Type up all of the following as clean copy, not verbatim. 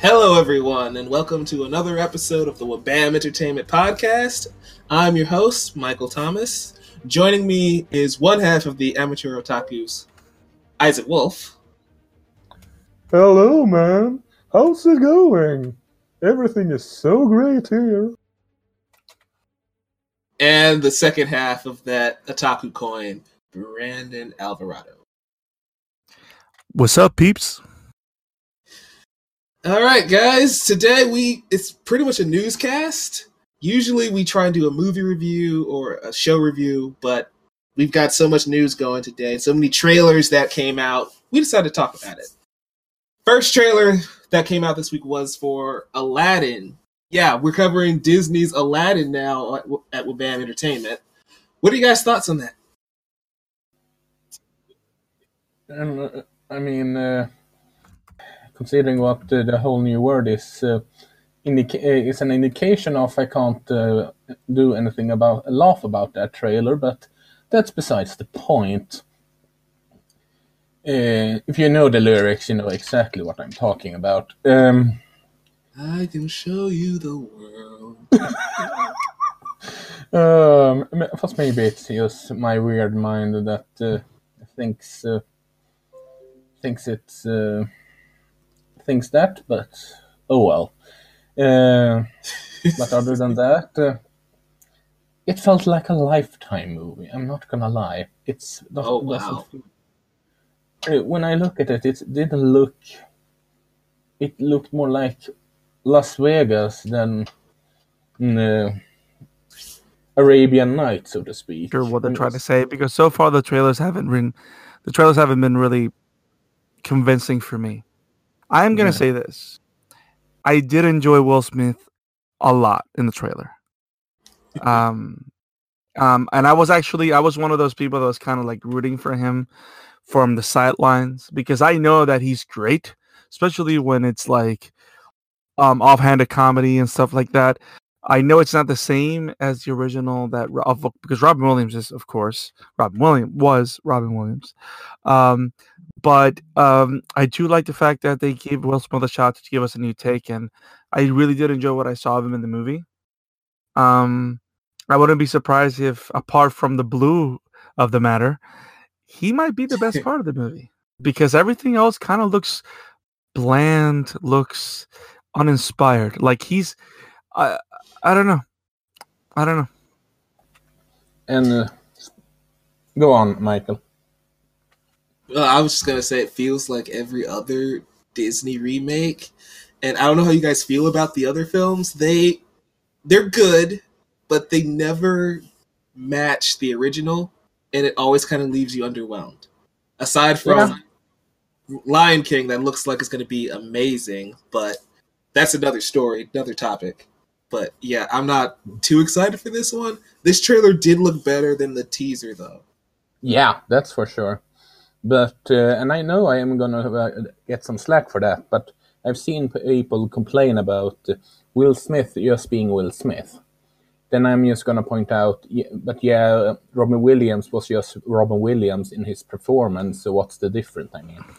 Hello, everyone, and welcome to another episode of the Wabam Entertainment Podcast. I'm your host, Michael Thomas. Joining me is one half of the Amateur Otakus, Isaac Wolf. Hello, man. How's it going? Everything is so great here. And the second half of that Otaku coin, Brandon Alvarado. What's up, peeps? All right, guys. Today it's pretty much a newscast. Usually we try and do a movie review or a show review, but we've got so much news going today, so many trailers that came out. We decided to talk about it. First trailer that came out this week was for Aladdin. Yeah, we're covering Disney's Aladdin now at Wabam Entertainment. What are you guys' thoughts on that? Considering what the whole new word is, it's an indication of I can't do anything laugh about that trailer, but that's besides the point. If you know the lyrics, you know exactly what I'm talking about. I can show you the world. Fast maybe it's just my weird mind that thinks that, but oh well. But other than that, it felt like a Lifetime movie. I'm not gonna lie. When I look at it, it didn't look. It looked more like Las Vegas than Arabian Nights, so to speak. Sure, what they're trying to say, because so far the trailers haven't been really convincing for me. I am gonna say this: I did enjoy Will Smith a lot in the trailer. And I was one of those people that was kind of like rooting for him from the sidelines, because I know that he's great, especially when it's like offhanded comedy and stuff like that. I know it's not the same as the original because Robin Williams is, of course, Robin Williams. But I do like the fact that they gave Will Smith a shot to give us a new take, and I really did enjoy what I saw of him in the movie. I wouldn't be surprised if, apart from the blue of the matter, he might be the best part of the movie, because everything else kind of looks bland, looks uninspired. Like he's, I don't know. And go on, Michael. Well, I was just going to say it feels like every other Disney remake. And I don't know how you guys feel about the other films. They're good, but they never match the original, and it always kind of leaves you underwhelmed. Aside from Lion King, that looks like it's going to be amazing, but that's another story, another topic. But yeah, I'm not too excited for this one. This trailer did look better than the teaser, though. Yeah, that's for sure. But and I know I am gonna get some slack for that, but I've seen people complain about Will Smith just being Will Smith. Then I'm just gonna point out, Robin Williams was just Robin Williams in his performance. So what's the difference? I mean,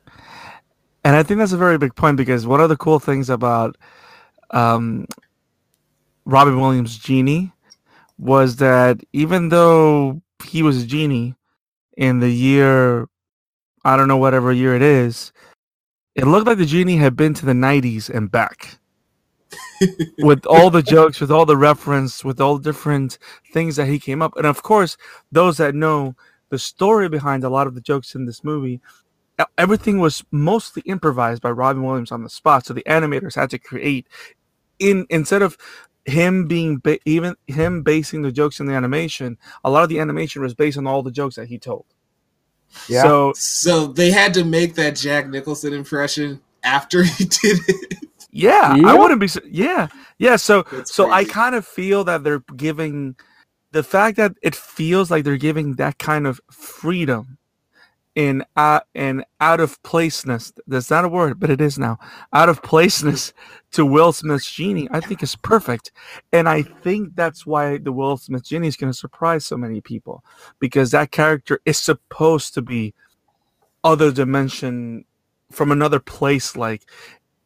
and I think that's a very big point, because one of the cool things about Robin Williams' Genie was that even though he was a genie in the year, I don't know, whatever year it is, it looked like the genie had been to the 90s and back. With all the jokes, with all the reference, with all different things that he came up. And of course, those that know the story behind a lot of the jokes in this movie, everything was mostly improvised by Robin Williams on the spot. So the animators had to create, instead of him being him basing the jokes in the animation, a lot of the animation was based on all the jokes that he told. Yeah. So they had to make that Jack Nicholson impression after he did it. Yeah, I wouldn't be. Yeah. So I kind of feel that they're giving, the fact that it feels like they're giving that kind of freedom in out of placeness. That's not a word, but it is now. Out of placeness to Will Smith's Genie, I think is perfect, and I think that's why the Will Smith Genie is going to surprise so many people, because that character is supposed to be other dimension, from another place. Like,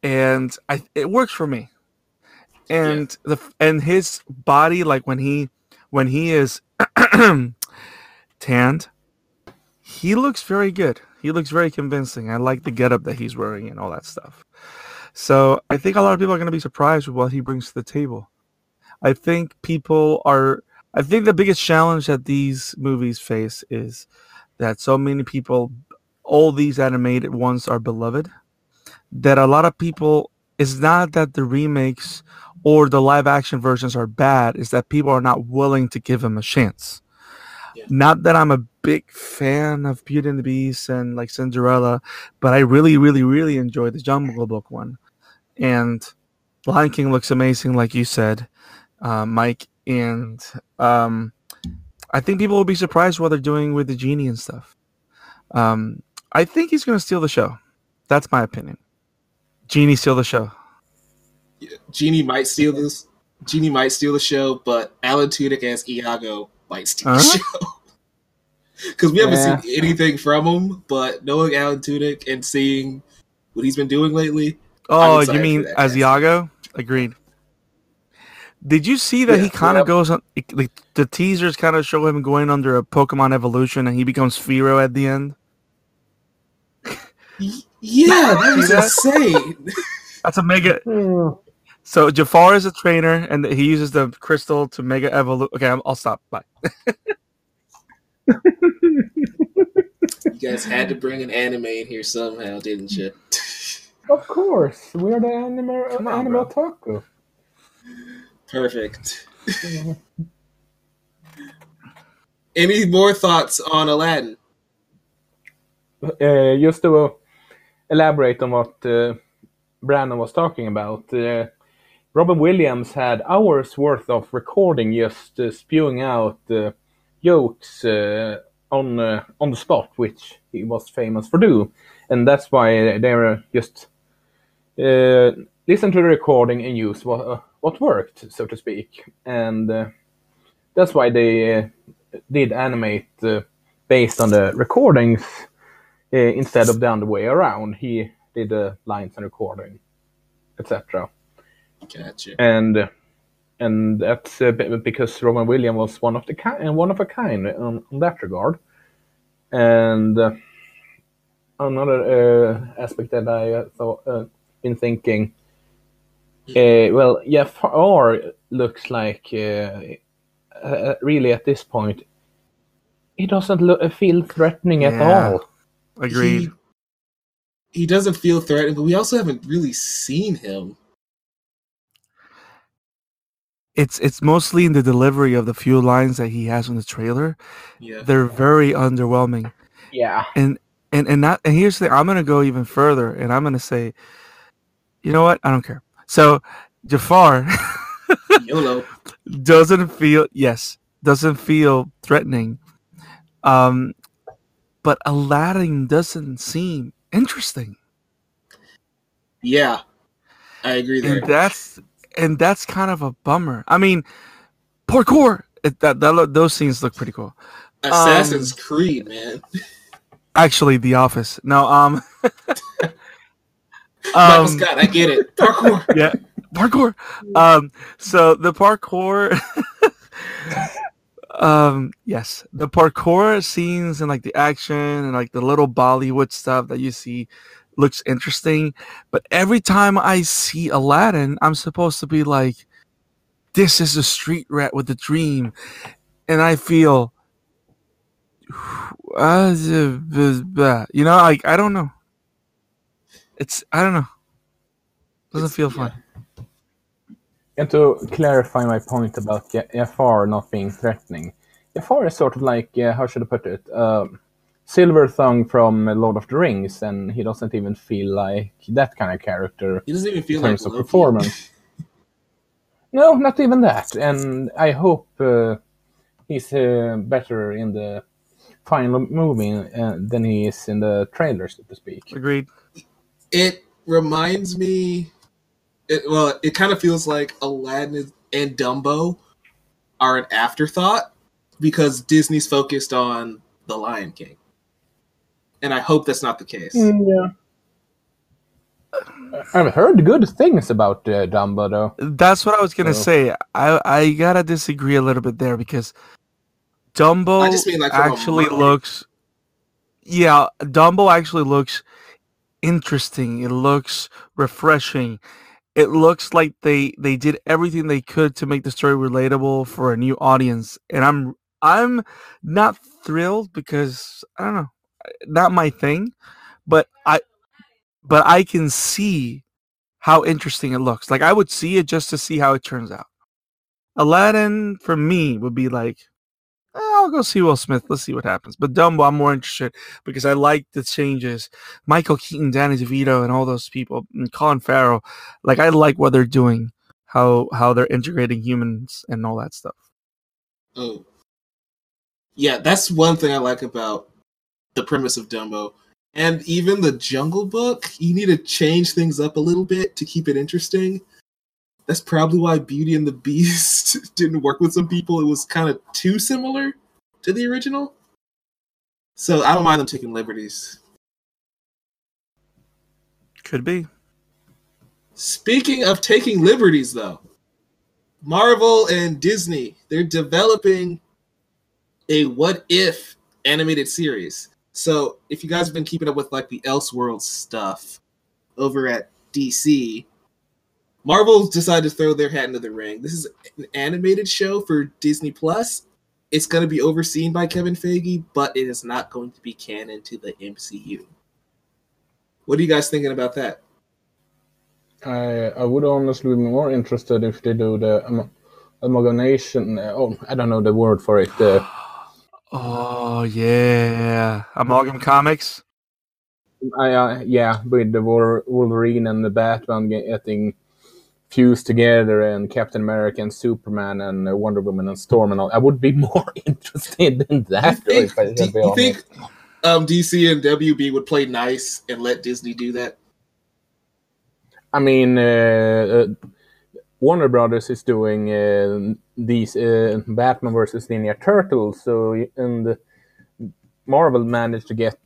and it works for me. And and his body, like when he is tanned, he looks very good. He looks very convincing. I like the getup that he's wearing and all that stuff. So I think a lot of people are going to be surprised with what he brings to the table. I think I think the biggest challenge that these movies face is that so many people, all these animated ones are beloved, that a lot of people, it's not that the remakes or the live action versions are bad, is that people are not willing to give them a chance. Yeah. Not that I'm a big fan of Beauty and the Beast and like Cinderella, but I really, really, really enjoyed the Jungle Book one. And Lion King looks amazing, like you said, Mike. And I think people will be surprised what they're doing with the genie and stuff. I think he's going to steal the show. That's my opinion. Genie steal the show. Yeah, Genie might steal this. Genie might steal the show, but Alan Tudyk as Iago might steal the show. Because we haven't seen anything from him, but knowing Alan Tudyk and seeing what he's been doing lately. Oh, you mean as Iago? Agreed. Did you see that he kind of goes on? The teasers kind of show him going under a Pokemon evolution, and he becomes Fearow at the end. Yeah, that was insane. That's a mega. So Jafar is a trainer, and he uses the crystal to mega evolve. Okay, I'll stop. Bye. You guys had to bring an anime in here somehow, didn't you? Of course, we're the animal taco. Perfect. Any more thoughts on Aladdin? Just to elaborate on what Brandon was talking about, Robin Williams had hours worth of recording just spewing out jokes on the spot, which he was famous for doing, and that's why they were just listen to the recording and use what worked, so to speak, and that's why they did animate based on the recordings instead of the other way around. He did the lines and recording, etc. Gotcha. And that's because Robin Williams was one of a kind on that regard. And another aspect that I thought been thinking, well, Jafar looks like really at this point he doesn't feel threatening at all. Agreed. He doesn't feel threatening, but we also haven't really seen him. It's mostly in the delivery of the few lines that he has in the trailer. Yeah, they're very underwhelming. Yeah, and here's the thing. I'm gonna go even further, and I'm gonna say, you know what? I don't care. So Jafar YOLO doesn't feel threatening. But Aladdin doesn't seem interesting. Yeah, I agree there. And that's kind of a bummer. I mean, parkour. Those scenes look pretty cool. Assassin's Creed, man. Actually, The Office. No, Michael Scott, I get it. Parkour. Yeah, parkour. So the parkour. Yes, the parkour scenes and like the action and like the little Bollywood stuff that you see looks interesting, but every time I see Aladdin, I'm supposed to be like, this is a street rat with a dream, and I feel you know, like I don't know, doesn't feel fun. And to clarify my point about Jafar not being threatening, Jafar is sort of like, how should I put it, Silver Tongue from Lord of the Rings, and he doesn't even feel like that kind of character. He doesn't even feel in terms like of performance. No, not even that. And I hope he's better in the final movie than he is in the trailer, so to speak. Agreed. It reminds me. It kind of feels like Aladdin and Dumbo are an afterthought because Disney's focused on The Lion King. And I hope that's not the case. Yeah. I've heard good things about Dumbo, though. That's what I was gonna So, say. I gotta disagree a little bit there because I Dumbo just mean like from a actually market. looks. Yeah, Dumbo actually looks interesting. It looks refreshing. It looks like they did everything they could to make the story relatable for a new audience, and I'm not thrilled because I don't know, not my thing, but I can see how interesting it looks. Like I would see it just to see how it turns out. Aladdin for me would be like, I'll go see Will Smith. Let's see what happens. But Dumbo, I'm more interested because I like the changes. Michael Keaton, Danny DeVito, and all those people, and Colin Farrell. Like I like what they're doing, how they're integrating humans and all that stuff. Oh, yeah, that's one thing I like about the premise of Dumbo. And even the Jungle Book, you need to change things up a little bit to keep it interesting. That's probably why Beauty and the Beast didn't work with some people. It was kind of too similar to the original. So I don't mind them taking liberties. Could be. Speaking of taking liberties, though, Marvel and Disney, they're developing a What If animated series. So if you guys have been keeping up with like the Elseworlds stuff over at DC, Marvel decided to throw their hat into the ring. This is an animated show for Disney Plus. It's going to be overseen by Kevin Feige, but it is not going to be canon to the MCU. What are you guys thinking about that? I would honestly be more interested if they do the amalgamation. I don't know the word for it. Oh yeah, Amalgam Comics. Yeah, with the Wolverine and the Batman getting fused together, and Captain America and Superman and Wonder Woman and Storm and all. I would be more interested in that. You think DC and WB would play nice and let Disney do that? I mean, Warner Brothers is doing these Batman versus Ninja Turtles, so and Marvel managed to get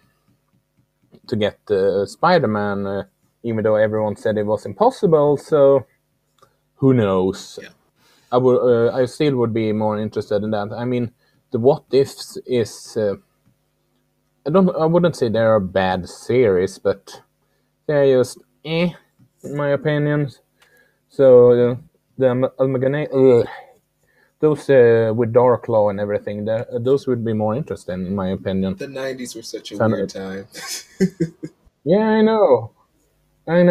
Spider-Man, even though everyone said it was impossible. So who knows? Yeah. I still would be more interested in that. I mean, the What Ifs is I wouldn't say they're a bad series, but they're just in my opinion. So the amalgamation, those with Darklaw and everything, those would be more interesting in my opinion. The 90s were such a weird time. Yeah, I know. I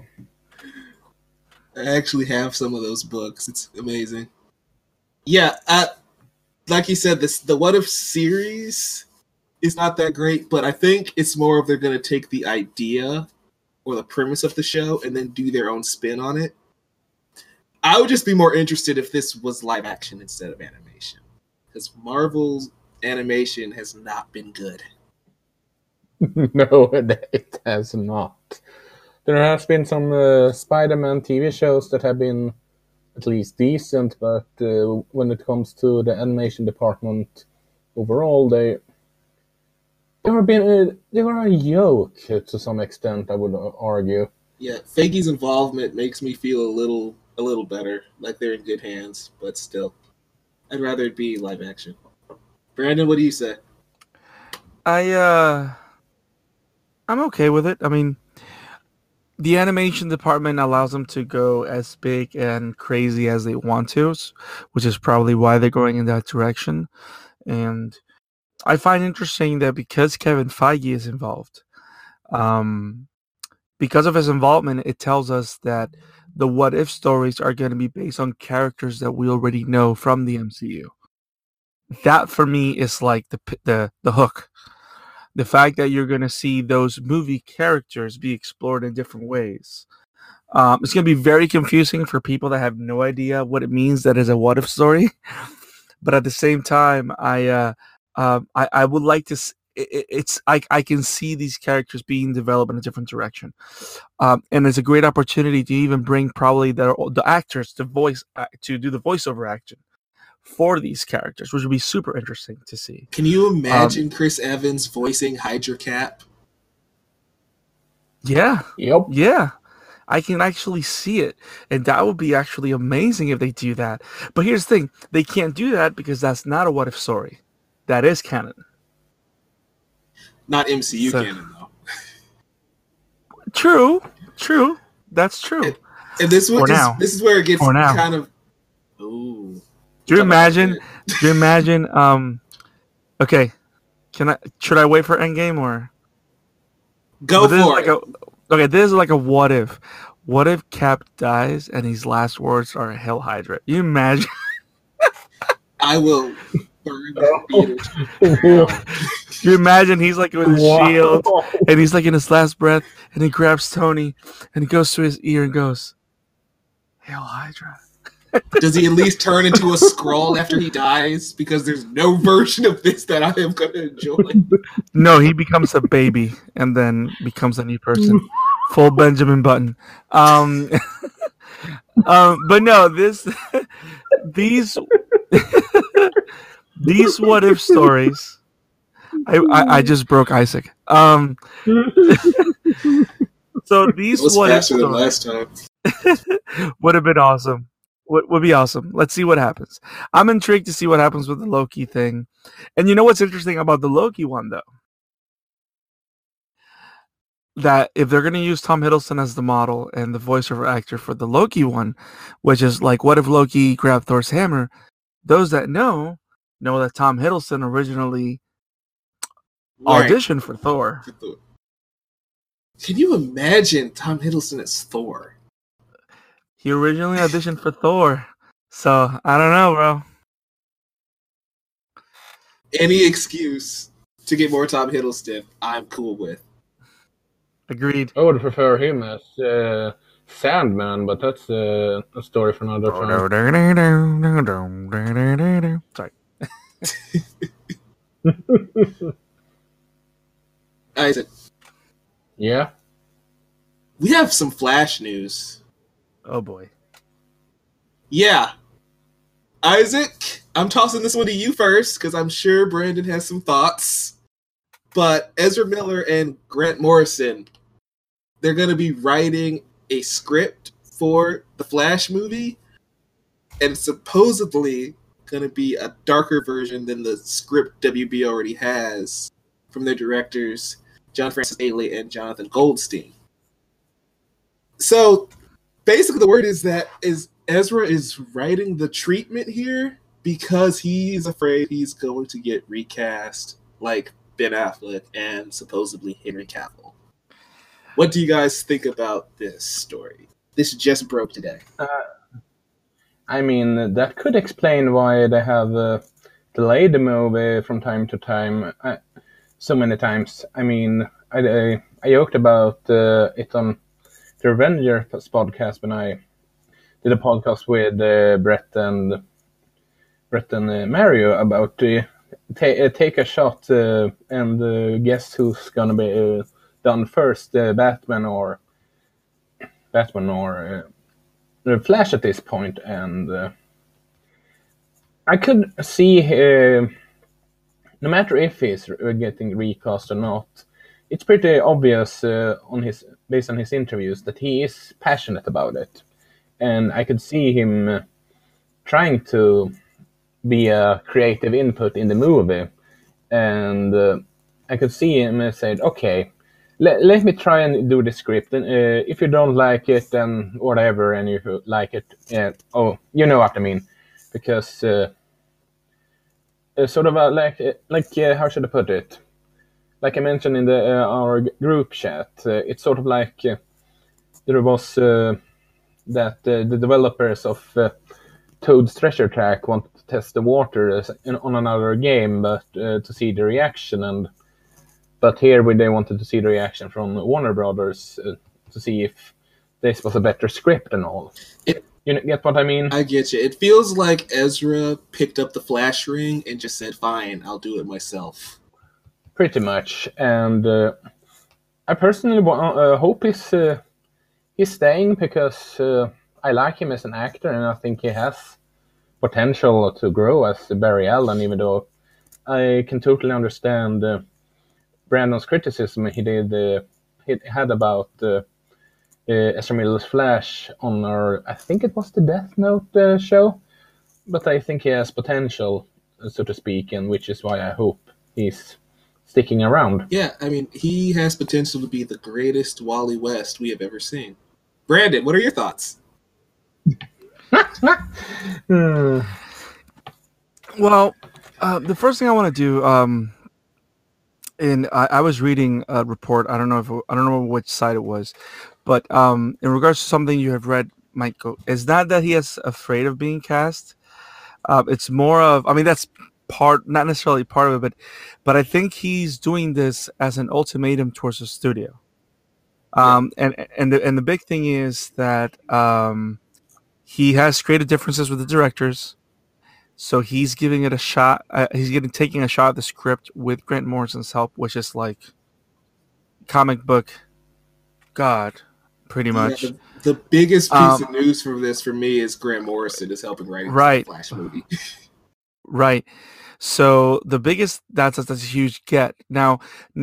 actually have some of those books. It's amazing. Yeah, like you said, the What If series is not that great, but I think it's more of they're going to take the idea or the premise of the show and then do their own spin on it. I would just be more interested if this was live action instead of animation, because Marvel's animation has not been good. No, it has not. There has been some Spider-Man TV shows that have been at least decent, but when it comes to the animation department overall, they were a joke to some extent, I would argue. Yeah, Feige's involvement makes me feel a little better, like they're in good hands, but still, I'd rather it be live action. Brandon, what do you say? I'm okay with it. I mean, the animation department allows them to go as big and crazy as they want to, which is probably why they're going in that direction. And I find interesting that because Kevin Feige is involved, because of his involvement, it tells us that the what if stories are going to be based on characters that we already know from the MCU. That for me is like the hook. The fact that you're going to see those movie characters be explored in different ways. It's going to be very confusing for people that have no idea what it means that is a what if story. But at the same time, I would like to. I can see these characters being developed in a different direction, and it's a great opportunity to even bring probably the actors to do the voiceover action for these characters, which would be super interesting to see. Can you imagine Chris Evans voicing Hydra Cap? Yeah. Yep. Yeah. I can actually see it. And that would be actually amazing if they do that. But here's the thing, they can't do that because that's not a what if story. That is canon. Not MCU So- canon though. True. That's true. And this For now. this is where it gets For now. kind of. Ooh. Do you Talk about imagine? that. Do you imagine? Okay, should I wait for Endgame or Go this is for like it. okay? This is like a what if? What if Cap dies and his last words are "Hail Hydra"? You imagine? I will burn that theater. You imagine he's like with his shield and he's like in his last breath and he grabs Tony and he goes to his ear and goes, "Hail Hydra." Does he at least turn into a Skrull after he dies? Because there's no version of this that I am going to enjoy. No, he becomes a baby and then becomes a new person. Full Benjamin Button. But no, these these what if stories. I just broke Isaac. So these It was what if faster than stories last time. would have been awesome. Would be awesome. Let's see what happens. I'm intrigued to see what happens with the Loki thing. And you know what's interesting about the Loki one though? That if they're going to use Tom Hiddleston as the model and the voiceover actor for the Loki one, which is like, what if Loki grabbed Thor's hammer? Those that know that Tom Hiddleston originally Right. auditioned for Thor. Can you imagine Tom Hiddleston as Thor? He originally auditioned for Thor. So, I don't know, bro. Any excuse to get more Tom Hiddleston, I'm cool with. Agreed. I would prefer him as Sandman, but that's a story for another time. Sorry. Isaac, Yeah. we have some Flash news. Oh boy. Yeah. Isaac, I'm tossing this one to you first, because I'm sure Brandon has some thoughts. But Ezra Miller and Grant Morrison, they're going to be writing a script for the Flash movie, and it's supposedly going to be a darker version than the script WB already has from their directors, John Francis Daley and Jonathan Goldstein. So, basically the word is that Ezra is writing the treatment here because he's afraid he's going to get recast like Ben Affleck and supposedly Henry Cavill. What do you guys think about this story? This just broke today. I mean, that could explain why they have delayed the movie from time to time, so many times. I mean, I joked about it on the Avengers podcast when I did a podcast with Brett and Mario about take a shot and guess who's gonna be done first, Batman or Flash at this point, and I could see no matter if he's getting recast or not, it's pretty obvious based on his interviews that he is passionate about it, and I could see him trying to be a creative input in the movie, and I could see him say, okay, let me try and do the script, and if you don't like it, then whatever, and if you like it, oh, you know what I mean, because sort of like how should I put it? Like I mentioned in our group chat, it's sort of like there was that the developers of Toad's Treasure Track wanted to test the water on another game, but to see the reaction, but here they wanted to see the reaction from Warner Brothers to see if this was a better script and all. You get what I mean? I get you. It feels like Ezra picked up the Flash ring and just said, fine, I'll do it myself. Pretty much. And I personally hope he's staying because I like him as an actor and I think he has potential to grow as Barry Allen, even though I can totally understand Brandon's criticism he did had about Ezra Miller's Flash on I think it was the Death Note show, but I think he has potential, so to speak, and which is why I hope he's sticking around. Yeah, I mean, he has potential to be the greatest Wally West we have ever seen. Brandon, what are your thoughts? Well, the first thing I want to do, I was reading a report. I don't know which site it was, but in regards to something you have read, Michael, it's not that he is afraid of being cast. It's more of, I mean, that's not necessarily part of it, but I think he's doing this as an ultimatum towards the studio. And the big thing is that he has creative differences with the directors, so he's giving it a shot. Taking a shot at the script with Grant Morrison's help, which is like comic book god, pretty much. Yeah, the biggest piece of news from this for me is Grant Morrison is helping write the Flash movie. Right. So the biggest that's a huge get. Now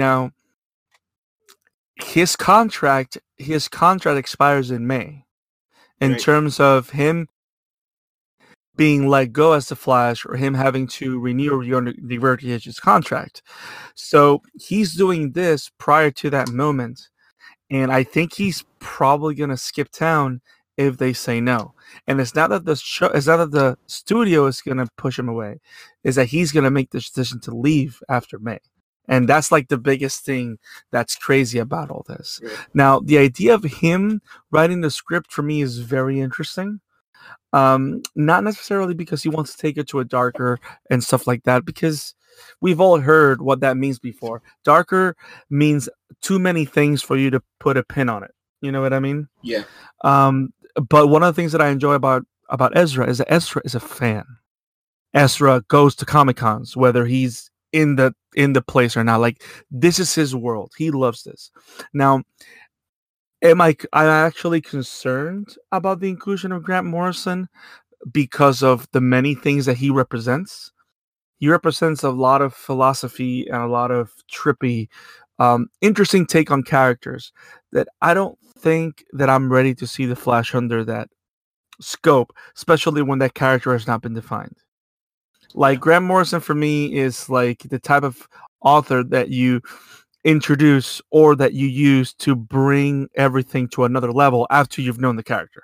his contract expires in May. In terms of him being let go as the Flash or him having to renew or renegotiate his contract. So he's doing this prior to that moment. And I think he's probably going to skip town if they say no. And it's not that the studio is going to push him away. It's that he's going to make the decision to leave after May. And that's like the biggest thing that's crazy about all this. Yeah. Now, the idea of him writing the script for me is very interesting. Not necessarily because he wants to take it to a darker and stuff like that, because we've all heard what that means before. Darker means too many things for you to put a pin on it. You know what I mean? Yeah. But one of the things that I enjoy about Ezra is that Ezra is a fan. Ezra goes to Comic-Cons, whether he's in the place or not. Like, this is his world. He loves this. Now, I'm actually concerned about the inclusion of Grant Morrison because of the many things that he represents. He represents a lot of philosophy and a lot of trippy, interesting take on characters that I don't think that I'm ready to see the Flash under that scope, especially when that character has not been defined. Like, Grant Morrison for me is like the type of author that you introduce or that you use to bring everything to another level after you've known the character.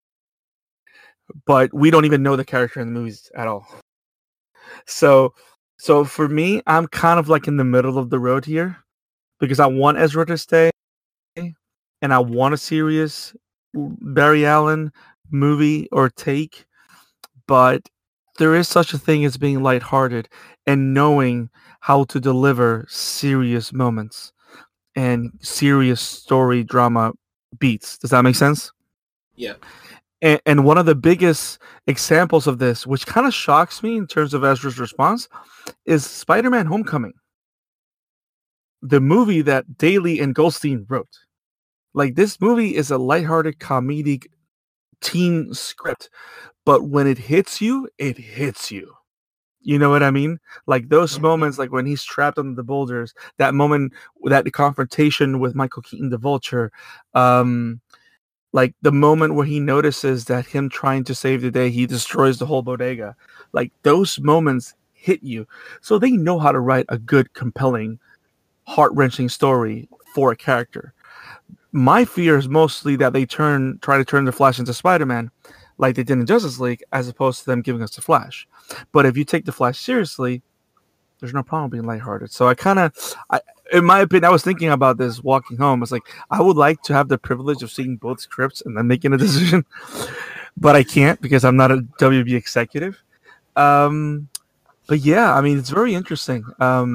But we don't even know the character in the movies at all. So for me, I'm kind of like in the middle of the road here because I want Ezra to stay and I want a serious Barry Allen movie or take, but there is such a thing as being lighthearted and knowing how to deliver serious moments and serious story drama beats. Does that make sense? Yeah. And one of the biggest examples of this, which kind of shocks me in terms of Ezra's response, is Spider-Man Homecoming. The movie that Daly and Goldstein wrote. Like, this movie is a lighthearted comedic teen script, but when it hits you, it hits you. You know what I mean? Like those moments, like when he's trapped under the boulders, that moment, that confrontation with Michael Keaton, the Vulture, like the moment where he notices that him trying to save the day, he destroys the whole bodega. Like those moments hit you. So they know how to write a good, compelling, heart-wrenching story for a character. My fear is mostly that they try to turn the Flash into Spider-Man, like they did in Justice League, as opposed to them giving us the Flash. But if you take the Flash seriously, there's no problem being lighthearted. So in my opinion, I was thinking about this walking home. It's like, I would like to have the privilege of seeing both scripts and then making a decision, but I can't because I'm not a WB executive. But yeah, I mean, it's very interesting.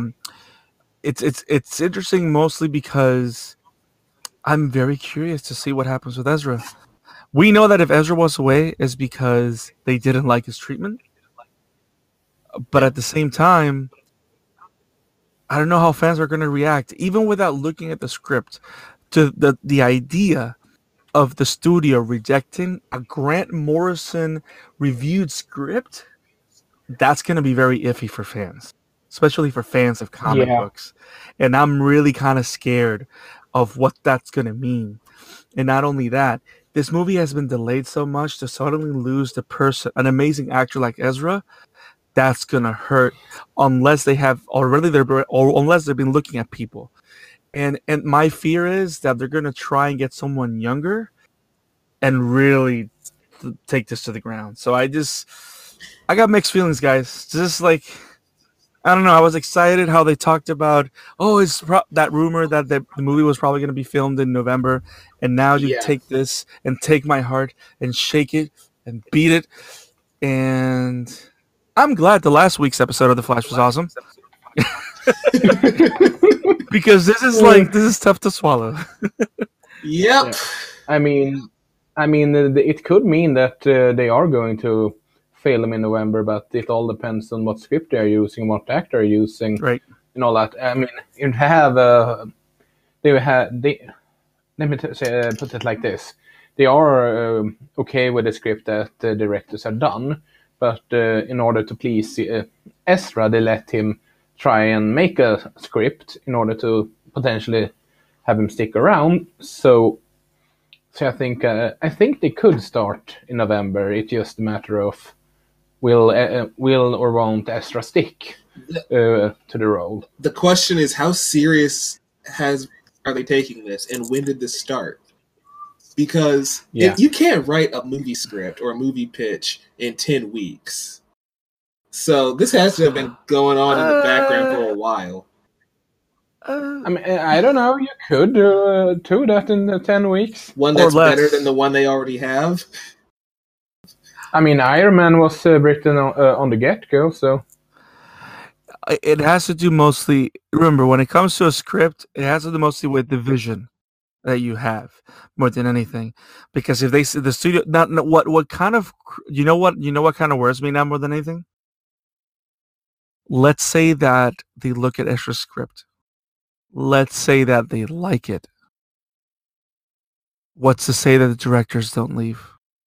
It's interesting mostly because I'm very curious to see what happens with Ezra. We know that if Ezra was away, it's because they didn't like his treatment. But at the same time, I don't know how fans are going to react, even without looking at the script, to the idea of the studio rejecting a Grant Morrison reviewed script. That's going to be very iffy for fans, especially for fans of comic books. And I'm really kind of scared of what that's going to mean. And not only that, this movie has been delayed so much to suddenly lose an amazing actor like Ezra. That's gonna hurt unless they have already or unless they've been looking at people. And my fear is that they're gonna try and get someone younger and really take this to the ground. So I got mixed feelings, guys. Just like, I don't know. I was excited how they talked about, that rumor that the movie was probably going to be filmed in November, and now you take this and take my heart and shake it and beat it. And I'm glad the last week's episode of The Flash was awesome. Because this is tough to swallow. Yep. Yeah. I mean, it could mean that they are going to film in November, but it all depends on what script they're using, what actor they're using, right? And all that. I mean, you have let me put it like this: they are okay with the script that the directors have done, but in order to please Ezra, they let him try and make a script in order to potentially have him stick around. So I think they could start in November. It's just a matter of will or won't Ezra stick to the role. The question is, how serious are they taking this, and when did this start? Because you can't write a movie script or a movie pitch in 10 weeks. So this has to have been going on in the background for a while. I mean, I don't know. You could do that in 10 weeks. One that's better than the one they already have. I mean, Iron Man was written on the get-go, so... It has to do mostly... Remember, when it comes to a script, it has to do mostly with the vision that you have, more than anything. Because if they see the studio... What kind of... You know what kind of worries me now more than anything? Let's say that they look at Ezra's script. Let's say that they like it. What's to say that the directors don't leave?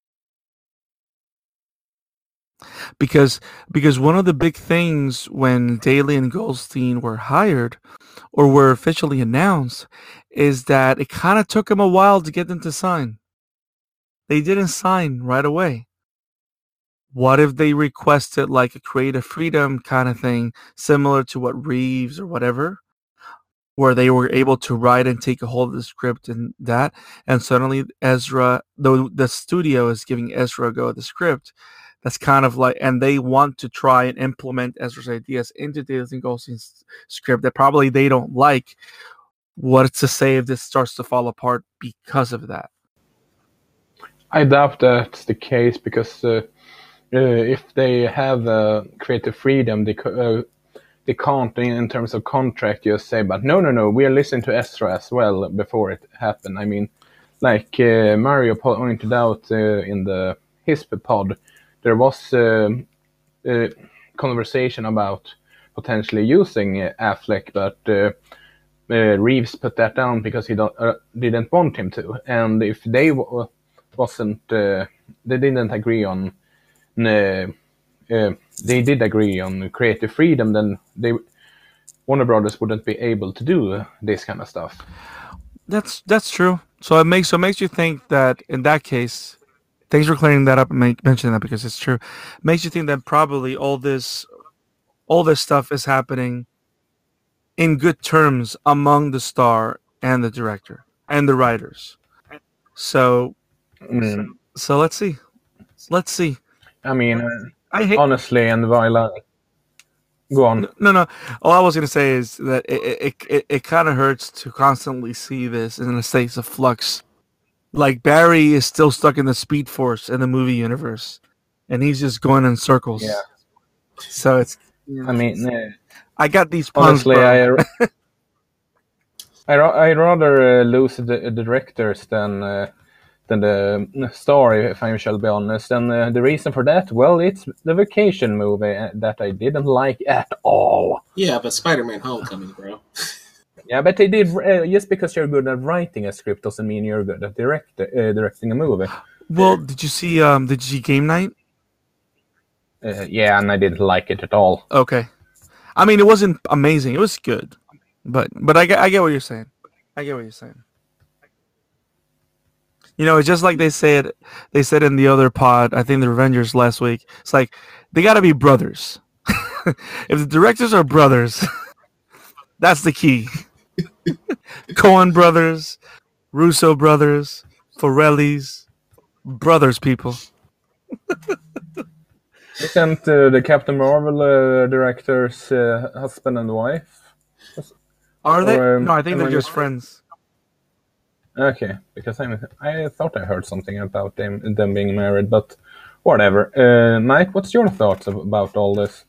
Because one of the big things when Daly and Goldstein were hired or were officially announced is that it kind of took them a while to get them to sign. They didn't sign right away. What if they requested like a creative freedom kind of thing, similar to what Reeves or whatever, where they were able to write and take a hold of the script and that, and suddenly Ezra, though the studio is giving Ezra a go at the script, that's kind of like, and they want to try and implement Ezra's ideas into Daly and Goldstein's script that probably they don't like. What's to say if this starts to fall apart because of that? I doubt that's the case, because if they have creative freedom, they can't, in terms of contract, just say, but no, we are listening to Ezra as well before it happened. I mean, like Mario pointed out in his pod, there was a conversation about potentially using Affleck, but Reeves put that down because he didn't want him to. And if they they didn't agree on, they did agree on creative freedom, then Warner Brothers wouldn't be able to do this kind of stuff. That's true. So it makes you think that in that case. Thanks for clearing that up and mentioning that, because it's true. It makes you think that probably all this stuff is happening in good terms among the star and the director and the writers. So let's see. I mean, honestly, and while go on. No. All I was going to say is that it kind of hurts to constantly see this in a state of flux. Like, Barry is still stuck in the Speed Force in the movie universe, and he's just going in circles. Yeah. So it's... I mean... I got these puns, honestly, I'd rather lose the directors than the story, if I shall be honest. And the reason for that, well, it's the vacation movie that I didn't like at all. Yeah, but Spider-Man Homecoming, bro. Yeah, but they did. Just because you're good at writing a script doesn't mean you're good at directing a movie. Well, did you see Game Night? Yeah, and I didn't like it at all. Okay, I mean, it wasn't amazing. It was good, but I get what you're saying. I get what you're saying. You know, it's just like they said in the other pod, I think the Avengers last week. It's like they got to be brothers. If the directors are brothers, that's the key. Coen brothers, Russo brothers, Forellis, brothers, people. Isn't the Captain Marvel director's husband and wife? Are they? Or, No, I think am they're I just mis- friends. Okay, because I thought I heard something about them being married, but whatever. Mike, what's your thoughts about all this?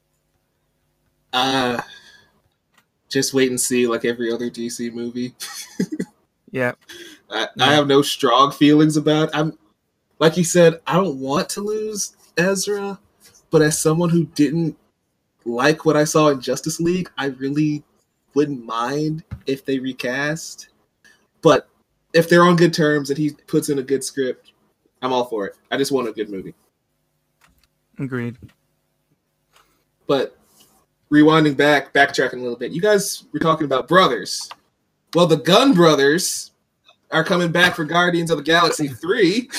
Just wait and see, like every other DC movie. Yeah. I have no strong feelings about it. I'm like you said, I don't want to lose Ezra, but as someone who didn't like what I saw in Justice League, I really wouldn't mind if they recast. But if they're on good terms and he puts in a good script, I'm all for it. I just want a good movie. Agreed. But rewinding backtracking a little bit, you guys were talking about brothers. Well, the Gunn brothers are coming back for Guardians of the Galaxy 3.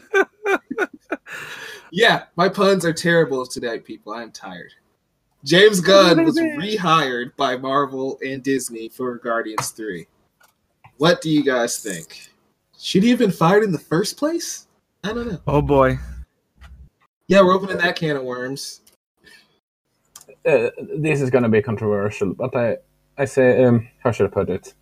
Yeah, my puns are terrible today, people. I am tired. James Gunn was rehired by Marvel and Disney for Guardians 3. What do you guys think? Should he have been fired in the first place? I don't know. Oh boy. Yeah, we're opening that can of worms. This is going to be controversial, but I say, how should I put it?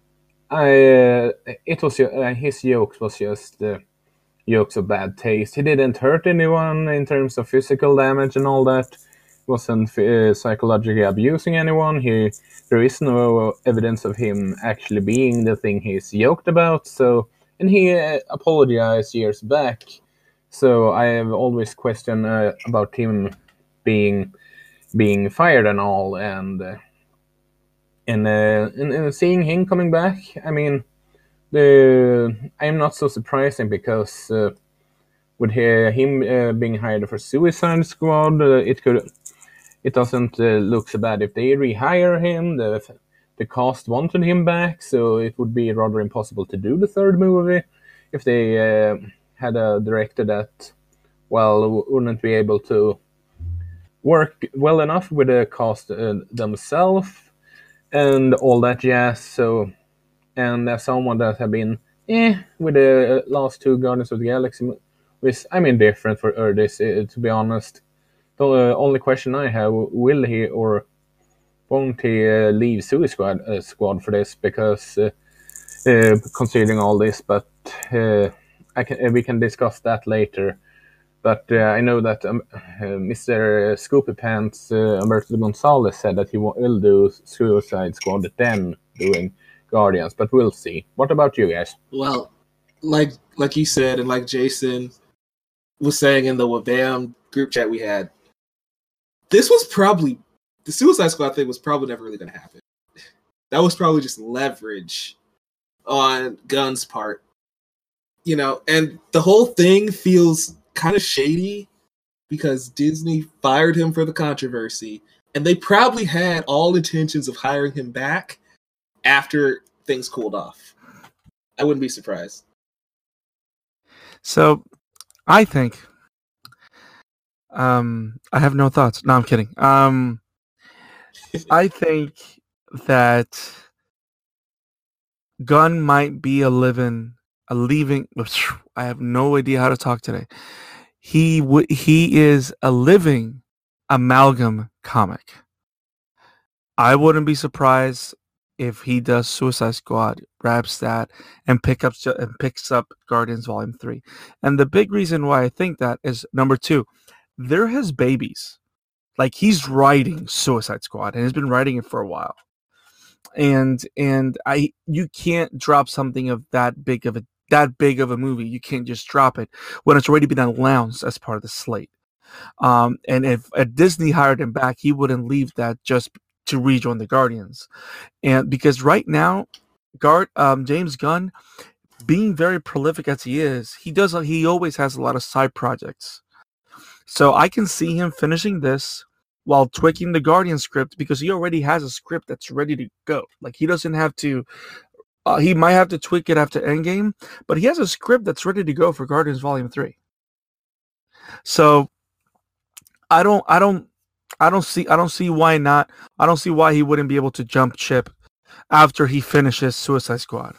It was his jokes was just jokes of bad taste. He didn't hurt anyone in terms of physical damage and all that. Wasn't psychologically abusing anyone. There is no evidence of him actually being the thing he's joked about. So, and he apologized years back. So I have always questioned about him being fired and all, and seeing him coming back, I mean, I'm not so surprising because with him being hired for Suicide Squad, it doesn't look so bad if they rehire him. The cast wanted him back, so it would be rather impossible to do the third movie if they had a director that, well, wouldn't be able to work well enough with the cast themselves and all that jazz. So, and as someone that have been with the last two Guardians of the Galaxy movies, I'm indifferent for this, to be honest. The only question I have, will he or won't he leave Suicide Squad for this? Because considering all this, but we can discuss that later. But I know that Mr. Scoopy Pants, Humberto Gonzalez, said that he will do Suicide Squad, then doing Guardians. But we'll see. What about you guys? Well, like you said, and like Jason was saying in the Wabam group chat we had, this was probably, the Suicide Squad thing was probably never really going to happen. That was probably just leverage on Gunn's part. You know, and the whole thing feels kind of shady because Disney fired him for the controversy, and they probably had all intentions of hiring him back after things cooled off. I wouldn't be surprised. So, I think, I have no thoughts. No, I'm kidding. I think that Gunn might be leaving. I have no idea how to talk today. He is a living amalgam comic. I wouldn't be surprised if he does Suicide Squad, wraps that, and picks up Guardians Volume 3. And the big reason why I think that is, number 2, they're his babies. Like, he's writing Suicide Squad, and he's been writing it for a while. And you can't drop something of that big of a movie. You can't just drop it when it's already been announced as part of the slate. And if Disney hired him back, he wouldn't leave that just to rejoin the Guardians. And because right now, James Gunn, being very prolific as he is, he always has a lot of side projects. So I can see him finishing this while tweaking the Guardian script, because he already has a script that's ready to go. Like, he doesn't have to He might have to tweak it after Endgame, but he has a script that's ready to go for Guardians Volume 3. So I don't see why not. I don't see why he wouldn't be able to jump ship after he finishes Suicide Squad.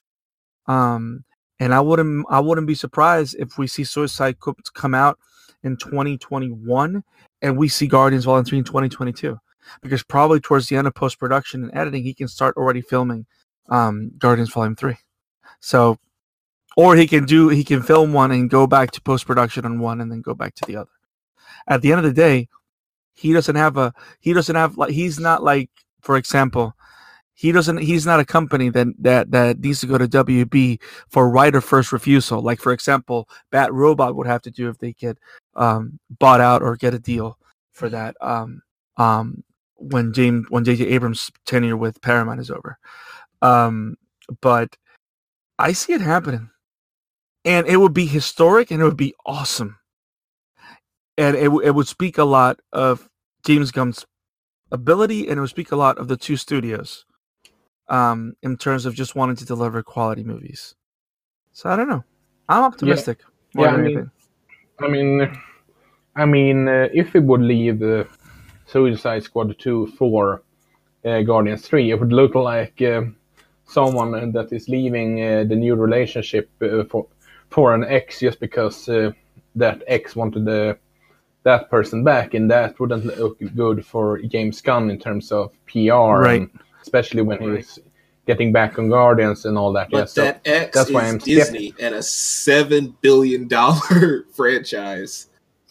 And I wouldn't be surprised if we see Suicide come out in 2021 and we see Guardians Volume 3 in 2022. Because probably towards the end of post-production and editing, he can start already filming Guardians Volume 3. So, or he can film one and go back to post-production on one and then go back to the other. At the end of the day, he's not like, for example, he's not a company that needs to go to WB for right of first refusal. Like, for example, Bat Robot would have to do if they get bought out or get a deal for that when J.J. Abrams' tenure with Paramount is over. But I see it happening. And it would be historic and it would be awesome. And it would speak a lot of James Gunn's ability, and it would speak a lot of the two studios in terms of just wanting to deliver quality movies. So I don't know. I'm optimistic. I mean, if we would leave Suicide Squad 2 for Guardians 3, it would look like someone that is leaving the new relationship for an ex just because that ex wanted that person back, and that wouldn't look good for James Gunn in terms of PR, right? And especially when he's getting back on Guardians and all that. But that X that's why I'm Disney and a $7 billion franchise.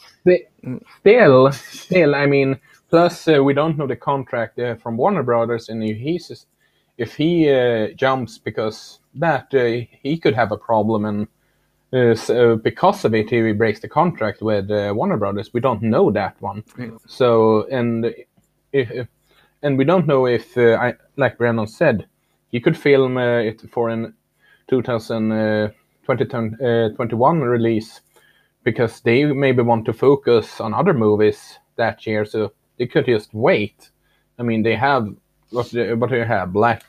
Still, I mean, plus we don't know the contract from Warner Brothers, and if he jumps because that he could have a problem, and because of it he breaks the contract with Warner Brothers. We don't know that one. So and we don't know if like Brennan said, he could film it for an 2021 release, because they maybe want to focus on other movies that year, so they could just wait. I mean, they have what do you have? Black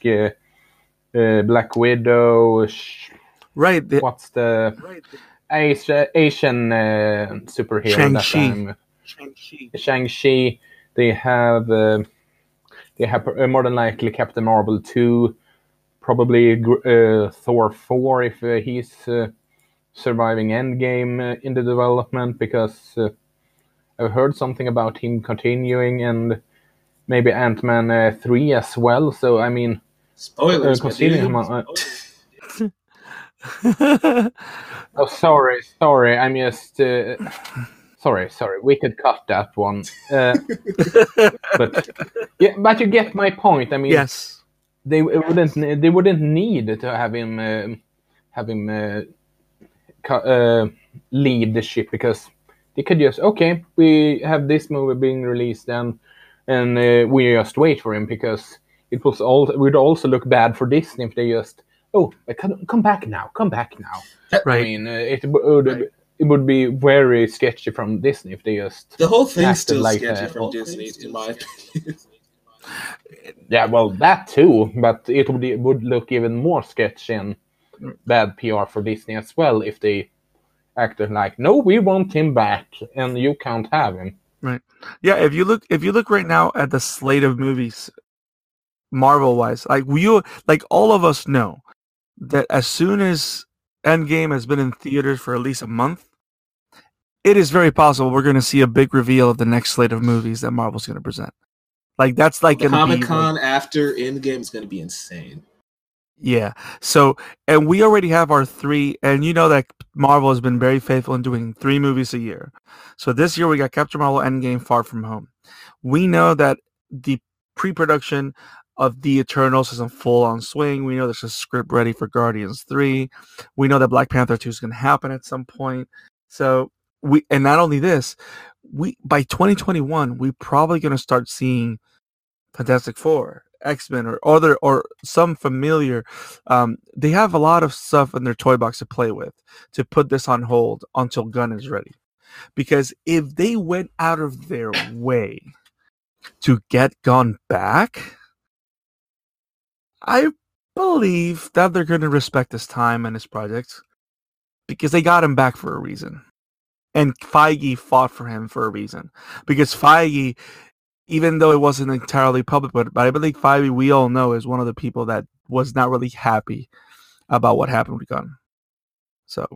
Widow. Right. What's the Asian superhero Shang-Chi. Shang-Chi. They have more than likely Captain Marvel 2, probably Thor 4 if he's surviving Endgame in the development, because I've heard something about him continuing, and maybe Ant-Man 3 as well. So I mean, spoilers. Oh, sorry. I'm just sorry. We could cut that one. But you get my point. I mean, yes, they wouldn't need to have him lead the ship, because they could just, okay, we have this movie being released then, and we just wait for him, because it would also look bad for Disney if they just, come back now. Right. I mean, it would be very sketchy from Disney if they just... The whole thing's still like sketchy from Disney, in my opinion. Yeah, well, that too, but it would look even more sketchy and bad PR for Disney as well if they acted like, no, we want him back, and you can't have him. Right. Yeah, if you look right now at the slate of movies, Marvel-wise, like all of us know that as soon as Endgame has been in theaters for at least a month, it is very possible we're going to see a big reveal of the next slate of movies that Marvel's going to present. Like, that's like the Comic-Con after Endgame is going to be insane. Yeah. So, and we already have our 3, and you know that Marvel has been very faithful in doing 3 movies a year. So this year we got Captain Marvel, Endgame, Far From Home. We know that the pre-production of The Eternals is in full-on swing. We know there's a script ready for Guardians 3. We know that Black Panther 2 is going to happen at some point. So and not only this, by 2021 we're probably going to start seeing Fantastic Four, X-Men, or some familiar. They have a lot of stuff in their toy box to play with to put this on hold until Gunn is ready. Because if they went out of their way to get Gunn back, I believe that they're going to respect his time and his projects because they got him back for a reason. And Feige fought for him for a reason. Because Feige, even though it wasn't entirely public, but I believe Feige, we all know, is one of the people that was not really happy about what happened with Gunn. So.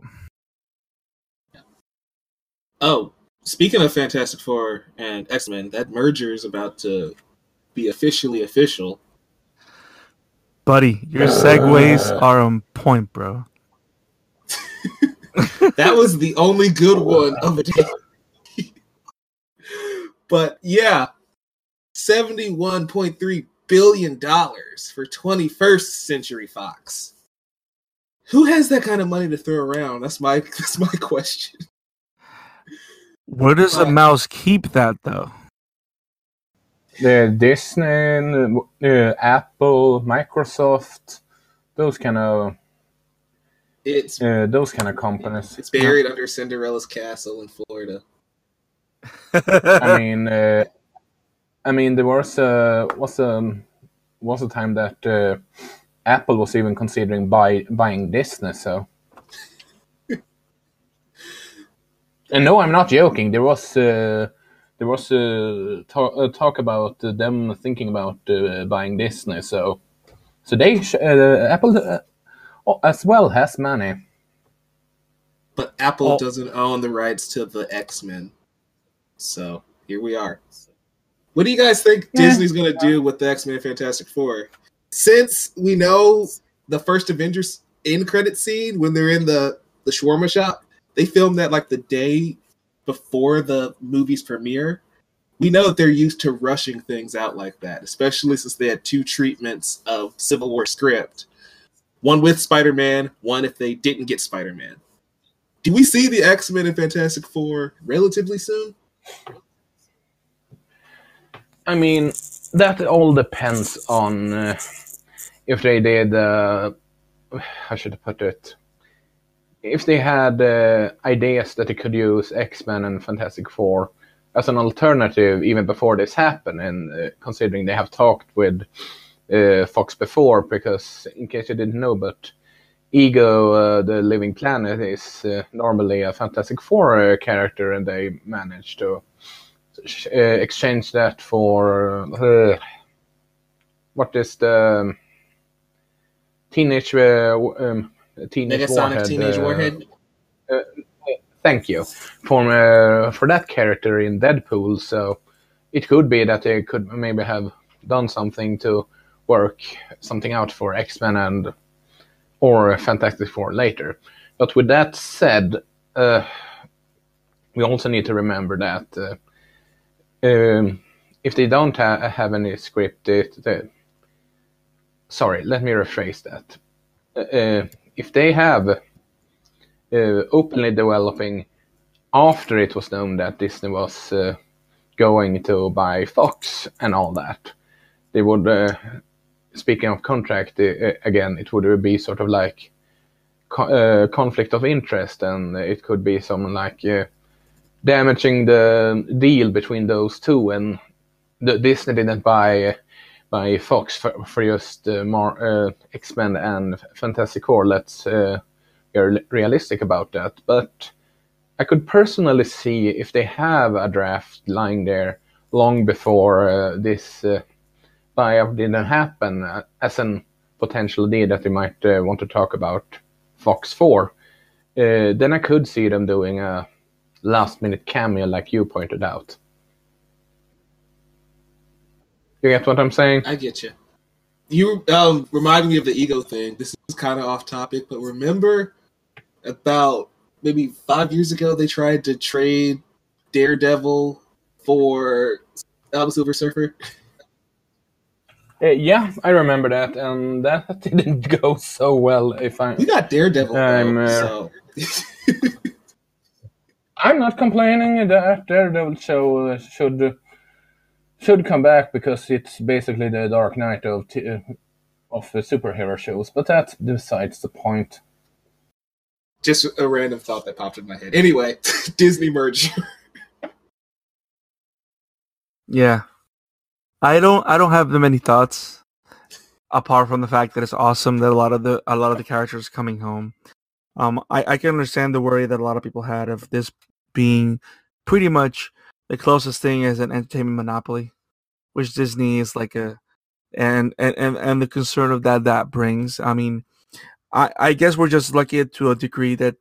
Oh, speaking of Fantastic Four and X-Men, that merger is about to be officially official. Buddy, your segues are on point, bro. That was the only good one of the day. But yeah, $71.3 billion for 21st Century Fox. Who has that kind of money to throw around? That's my question. Where does the mouse keep that, though? Disney, Apple, Microsoft, those kind of companies. It's buried under Cinderella's castle in Florida. I mean, there was a time that Apple was even considering buying Disney. So, and no, I'm not joking. There was talk about them thinking about buying Disney. So they Apple as well has money. But Apple doesn't own the rights to the X-Men. So here we are. What do you guys think Disney's going to do with the X-Men Fantastic Four? Since we know the first Avengers end credit scene when they're in the shawarma shop, they filmed that like the day before the movie's premiere. We know that they're used to rushing things out like that, especially since they had 2 treatments of Civil War script. One with Spider-Man, one if they didn't get Spider-Man. Do we see the X-Men and Fantastic Four relatively soon? I mean, that all depends on if they did, how should I put it? If they had ideas that they could use X-Men and Fantastic Four as an alternative even before this happened, and considering they have talked with Fox before, because in case you didn't know, but Ego, the Living Planet, is normally a Fantastic Four character, and they managed to exchange that for what is the Teenage Warhead? Teenage Warhead. Thank you for that character in Deadpool. So it could be that they could maybe have done something to work something out for X-Men or Fantastic Four later. But with that said, we also need to remember that if they don't have any script, sorry, let me rephrase that. If they have openly developing after it was known that Disney was going to buy Fox and all that, they would, speaking of contract, again, it would be sort of like conflict of interest, and it could be some like damaging the deal between those two, and Disney didn't buy Fox for just more X-Men and Fantastic Four. Let's be realistic about that. But I could personally see if they have a draft lying there long before this buyout didn't happen as a potential deal that they might want to talk about Fox 4, then I could see them doing a last-minute cameo like you pointed out. You get what I'm saying? I get you. You remind me of the Ego thing. This is kind of off topic, but remember about maybe 5 years ago they tried to trade Daredevil for Silver Surfer? Yeah, I remember that, and that didn't go so well. You got Daredevil, so... I'm not complaining that Daredevil show should come back because it's basically the Dark Knight of superhero shows, but that's besides the point. Just a random thought that popped in my head. Anyway, Disney merger. Yeah, I don't have that many thoughts. apart from the fact that it's awesome that a lot of the characters are coming home. I can understand the worry that a lot of people had of this being pretty much the closest thing as an entertainment monopoly, which Disney is like and the concern of that brings. I mean, I guess we're just lucky to a degree that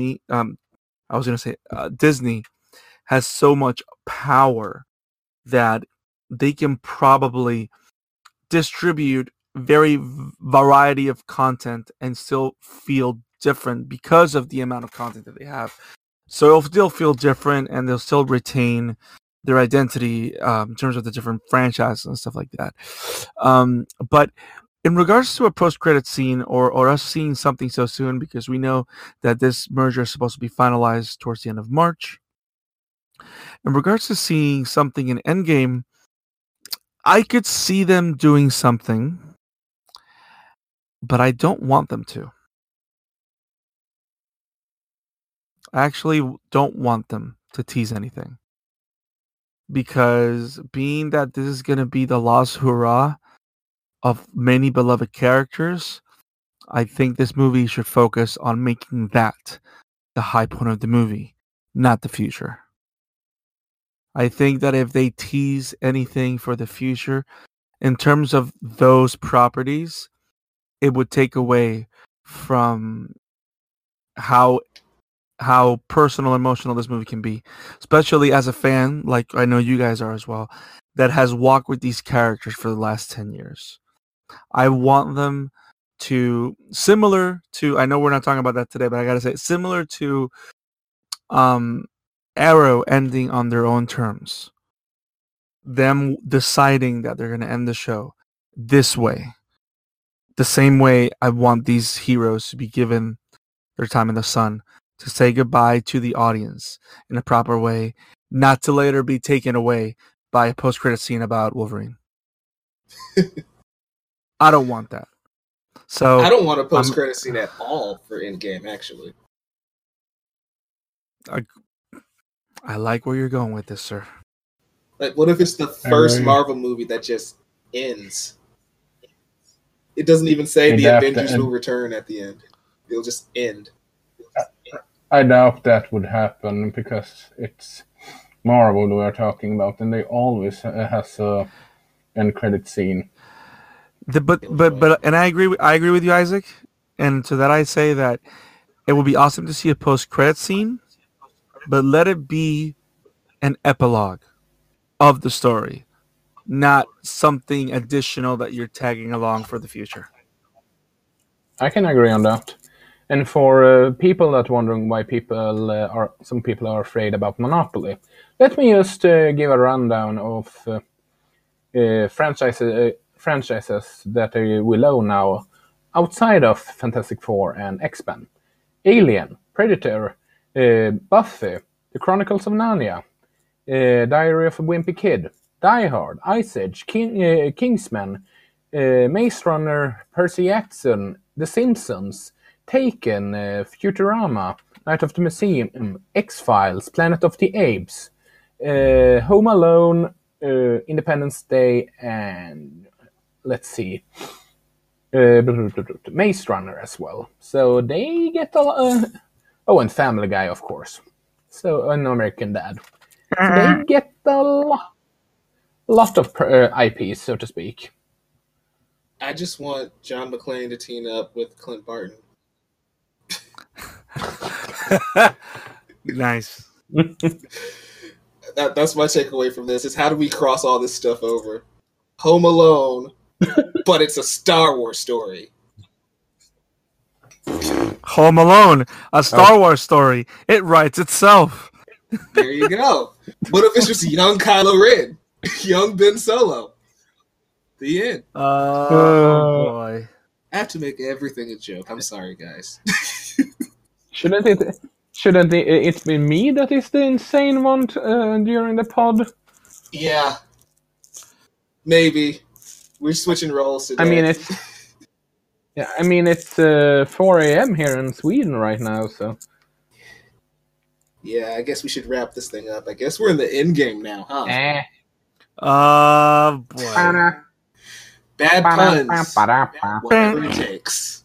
Disney has so much power that they can probably distribute very variety of content and still feel different because of the amount of content that they have. So it'll still feel different, and they'll still retain their identity in terms of the different franchises and stuff like that. But in regards to a post-credit scene or us seeing something so soon, because we know that this merger is supposed to be finalized towards the end of March. In regards to seeing something in Endgame, I could see them doing something, but I don't want them to. I actually don't want them to tease anything. Because being that this is going to be the last hurrah of many beloved characters, I think this movie should focus on making that the high point of the movie, not the future. I think that if they tease anything for the future, in terms of those properties, it would take away from how personal and emotional this movie can be, especially as a fan, like I know you guys are as well, that has walked with these characters for the last 10 years. I want them to, similar to, I know we're not talking about that today, but I gotta say, similar to Arrow ending on their own terms, them deciding that they're gonna end the show this way, the same way I want these heroes to be given their time in the sun, to say goodbye to the audience in a proper way, not to later be taken away by a post-credit scene about Wolverine. I don't want that. So I don't want a post-credit scene at all for Endgame, actually. I like where you're going with this, sir. Like, what if it's the first Marvel movie that just ends? It doesn't even say the Avengers will return at the end. It'll just end. I doubt that would happen because it's Marvel we are talking about, and they always has a end credit scene. But I agree with you, Isaac. And to that I say that it would be awesome to see a post credit scene, but let it be an epilogue of the story, not something additional that you're tagging along for the future. I can agree on that. And for people that are wondering why some people are afraid about Monopoly, let me just give a rundown of franchises that we own now outside of Fantastic Four and X-Men. Alien, Predator, Buffy, The Chronicles of Narnia, Diary of a Wimpy Kid, Die Hard, Ice Age, Kingsman, Maze Runner, Percy Jackson, The Simpsons, Taken, Futurama, Night of the Museum, X-Files, Planet of the Apes, Home Alone, Independence Day, and let's see, Maze Runner as well. So they get a lot. And Family Guy, of course. So an American Dad. So they get a lot of IPs, so to speak. I just want John McClane to team up with Clint Barton. Nice. That's my takeaway from this, is how do we cross all this stuff over? Home Alone, but it's a Star Wars story. Home Alone, a Star Wars story. It writes itself. There you go. What if it's just young Kylo Ren? Young Ben Solo? The end. Oh, boy. I have to make everything a joke. I'm sorry, guys. Shouldn't it be me that is the insane one during the pod? Yeah. Maybe. We're switching roles today. I mean, it's 4 a.m. here in Sweden right now, so... Yeah, I guess we should wrap this thing up. I guess we're in the end game now, huh? Oh, boy. Bad puns. Whatever it takes.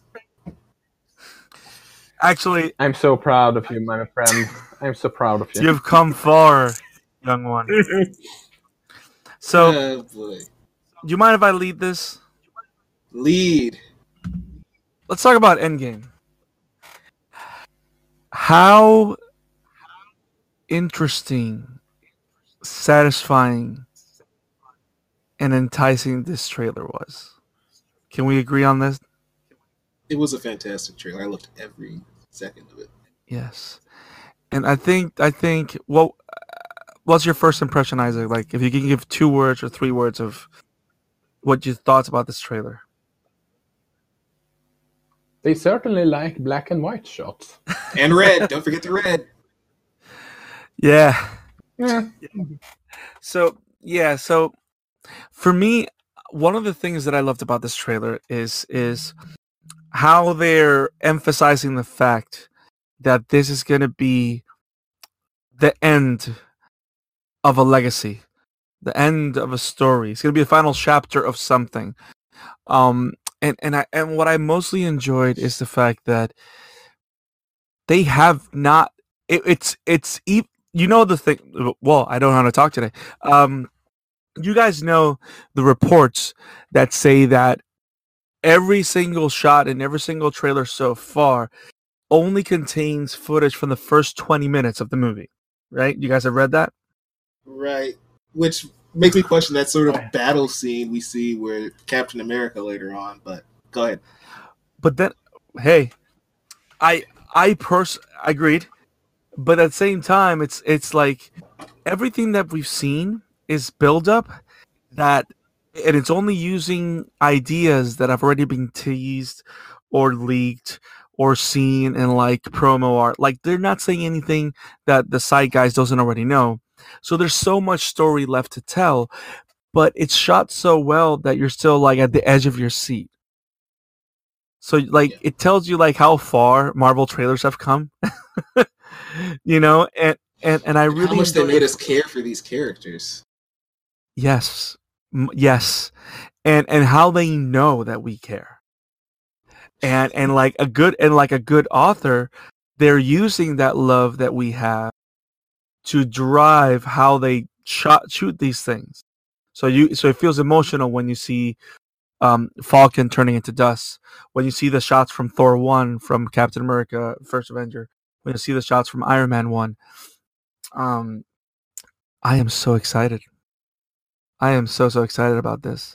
Actually, I'm so proud of you, my friend. I'm so proud of you. you've come far, young one. So, Oh boy. do you mind if I lead this? Lead. Let's talk about Endgame. How interesting, satisfying, and enticing this trailer was. Can we agree on this? It was a fantastic trailer. I loved every second of it. Yes. And I think well, what's your first impression, Isaac? Like, if you can give 2 words or 3 words of what your thoughts about this trailer. They certainly like black and white shots. And red. Don't forget the red. Yeah. Yeah. So for me, one of the things that I loved about this trailer is how they're emphasizing the fact that this is going to be the end of a legacy, the end of a story. It's going to be the final chapter of something. And what I mostly enjoyed is the fact that they have not. You know the thing. Well, I don't know how to talk today. You guys know the reports that say that every single shot in every single trailer so far only contains footage from the first 20 minutes of the movie, right? You guys have read that? Right. Which makes me question that sort of battle scene we see where Captain America later on, but go ahead. But then, hey, I agreed, but at the same time, it's like everything that we've seen is build up that, and it's only using ideas that have already been teased or leaked or seen in like promo art. Like, they're not saying anything that the side guys doesn't already know. So there's so much story left to tell, but it's shot so well that you're still like at the edge of your seat. So like it tells you like how far Marvel trailers have come. You know, and I really how much they made us care for these characters. Yes. Yes. And how they know that we care. And like a good author, they're using that love that we have to drive how they shoot these things. So it feels emotional when you see Falcon turning into dust, when you see the shots from Thor 1, from Captain America First Avenger, when you see the shots from Iron Man 1. I am so excited. I am so excited about this.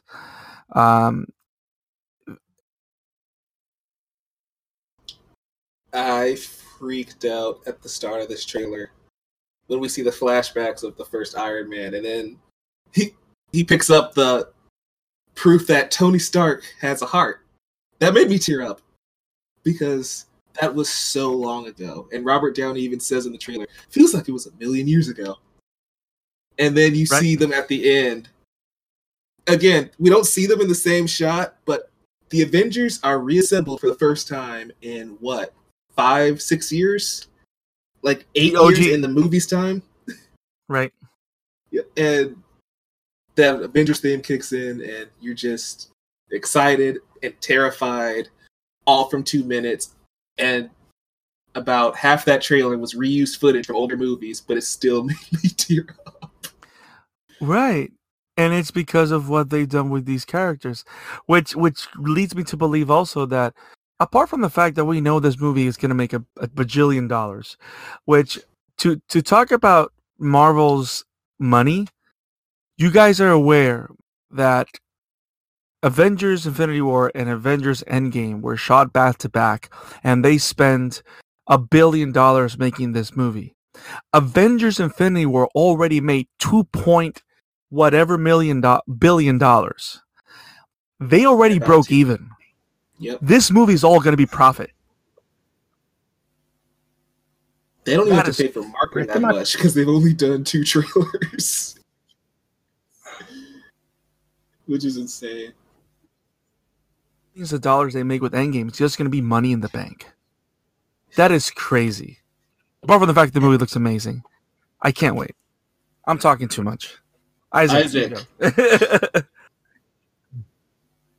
I freaked out at the start of this trailer when we see the flashbacks of the first Iron Man, and then he picks up the proof that Tony Stark has a heart. That made me tear up because that was so long ago. And Robert Downey even says in the trailer, feels like it was 1,000,000 years ago. And then you see them at the end. Again, we don't see them in the same shot, but the Avengers are reassembled for the first time in what, 5-6 years? Like 8 years in the movie's time? Right. Yeah, and the Avengers theme kicks in, and you're just excited and terrified, all from 2 minutes. And about half that trailer was reused footage from older movies, but it still made me tear up. Right. And it's because of what they've done with these characters, which leads me to believe also that, apart from the fact that we know this movie is going to make a bajillion dollars, which to talk about Marvel's money, you guys are aware that Avengers Infinity War and Avengers Endgame were shot back to back, and they spent $1 billion making this movie. Avengers Infinity War already made billion dollars. They already broke even. Yep. This movie's all going to be profit. They don't even have to pay for marketing that much because they've only done 2 trailers. Which is insane. The dollars they make with Endgame, it's just going to be money in the bank. That is crazy. Apart from the fact that the movie looks amazing. I can't wait. I'm talking too much. Isaac.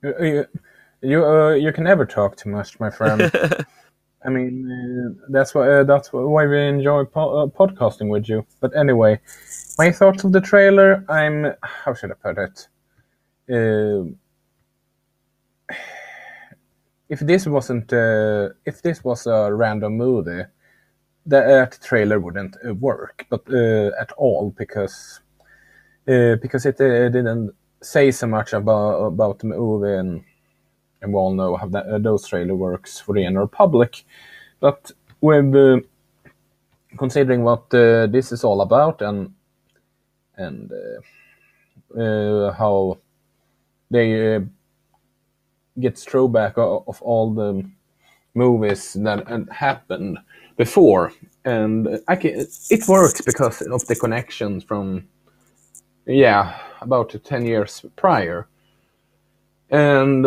You can never talk too much, my friend. I mean, that's why we enjoy podcasting with you. But anyway, my thoughts of the trailer. How should I put it? If this was a random movie, that trailer wouldn't work, but at all because it didn't say so much about the movie, and we all know how those trailer works for the general public. But with considering what this is all about and how they get throwback of all the movies that happened before, and it works because of the connections from about 10 years prior. And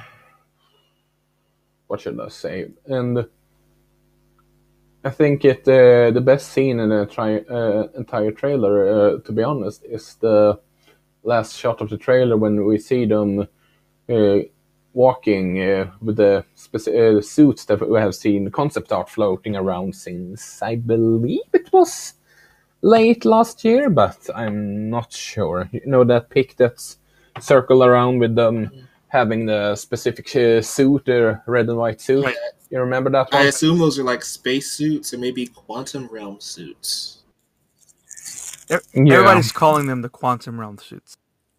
what should I say? And I think the best scene in the entire trailer, to be honest, is the last shot of the trailer when we see them walking with the suits that we have seen concept art floating around since, I believe it was late last year, but I'm not sure. You know that pic that's circle around with them having the specific suit, the red and white suit? Right. You remember that one? I assume those are like space suits or maybe quantum realm suits. Everybody's calling them the quantum realm suits.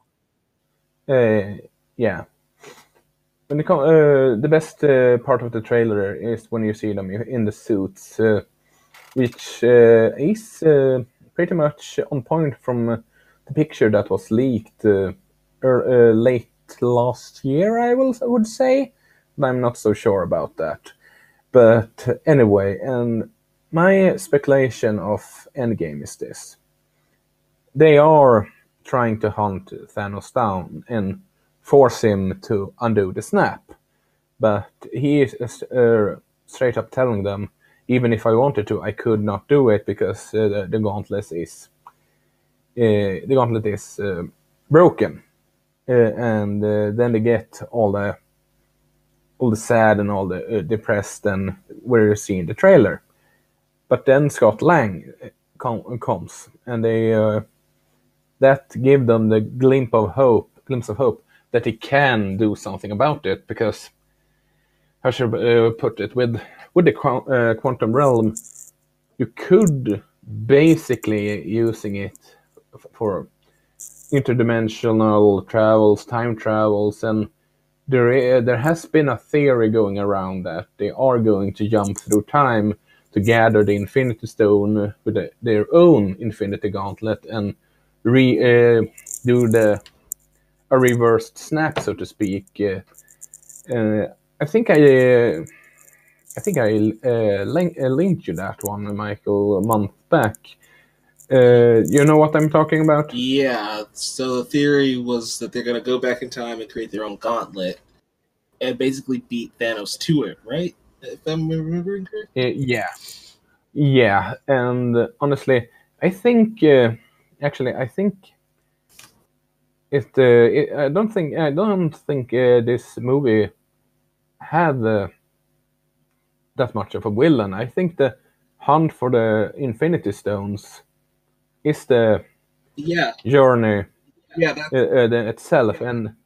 Yeah. When the best part of the trailer is when you see them in the suits, which is pretty much on point from the picture that was leaked late last year, I would say. But I'm not so sure about that. But anyway, and my speculation of Endgame is this. They are trying to hunt Thanos down and force him to undo the snap. But he is straight up telling them, even if I wanted to, I could not do it because the gauntlet is broken. And then they get all the sad and all the depressed and where you see in the trailer. But then Scott Lang comes, and they that give them the glimpse of hope that he can do something about it, because how should I put it, with the quantum realm, you could basically using it for interdimensional travels, time travels, and there has been a theory going around that they are going to jump through time to gather the Infinity Stone with their own Infinity Gauntlet and do a reversed snap, so to speak. I think I linked you that one, Michael, a month back. You know what I'm talking about? Yeah, so the theory was that they're going to go back in time and create their own gauntlet and basically beat Thanos to it, right? If I'm remembering correctly? Yeah, and honestly, I think I don't think this movie had that much of a villain. I think the hunt for the Infinity Stones is the journey itself, and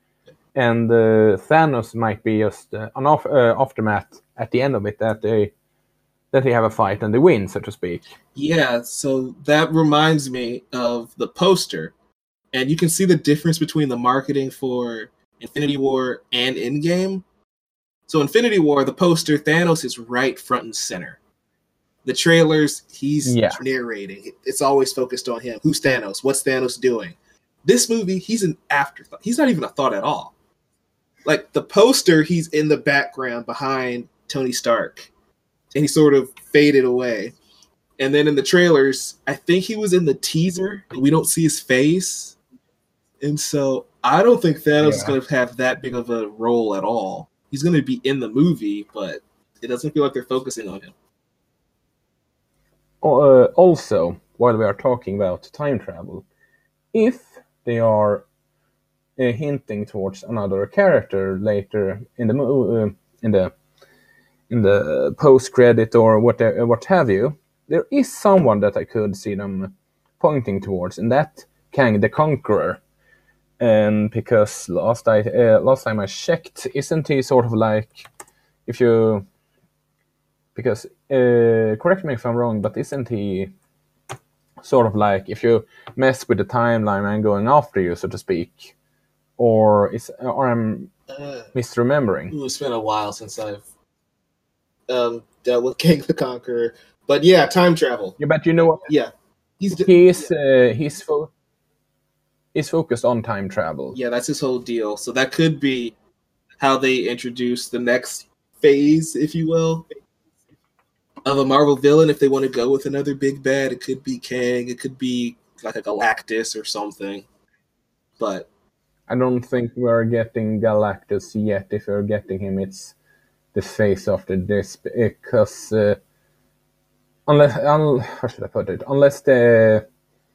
Thanos might be just an aftermath at the end of it, that they have a fight and they win, so to speak. Yeah, so that reminds me of the poster, and you can see the difference between the marketing for Infinity War and Endgame. So Infinity War, the poster, Thanos is right front and center. The trailers, he's narrating. It's always focused on him. Who's Thanos? What's Thanos doing? This movie, he's an afterthought. He's not even a thought at all. Like, the poster, he's in the background behind Tony Stark, and he sort of faded away. And then in the trailers, I think he was in the teaser, and we don't see his face. And so I don't think Thanos is going to have that big of a role at all. He's going to be in the movie, but it doesn't feel like they're focusing on him. Also, while we are talking about time travel, if they are hinting towards another character later in the in the post credit or what have you, there is someone that I could see them pointing towards, and that Kang the Conqueror. And because last time I checked, isn't he sort of like, if you, because correct me if I'm wrong, but isn't he sort of like, if you mess with the timeline and going after you, so to speak, or I'm misremembering? It's been a while since I've dealt with Kang the Conqueror, but yeah, time travel. Yeah, but you know what? Yeah, He's focused on time travel. Yeah, that's his whole deal. So that could be how they introduce the next phase, if you will, of a Marvel villain. If they want to go with another big bad, it could be Kang. It could be like a Galactus or something. But I don't think we're getting Galactus yet. If we're getting him, it's the face after this, because how should I put it? Unless the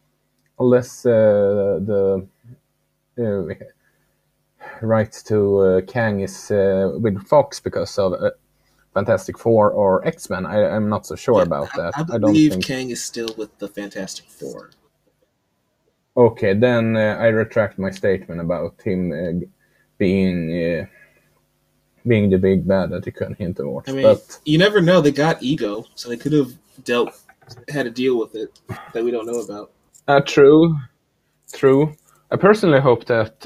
rights to Kang is with Fox because of Fantastic Four or X-Men. I'm not so sure about that. I believe Kang is still with the Fantastic Four. Okay, then I retract my statement about him being the big bad that he couldn't hint towards. I mean, but you never know. They got Ego, so they could have had to deal with it that we don't know about. True. I personally hope is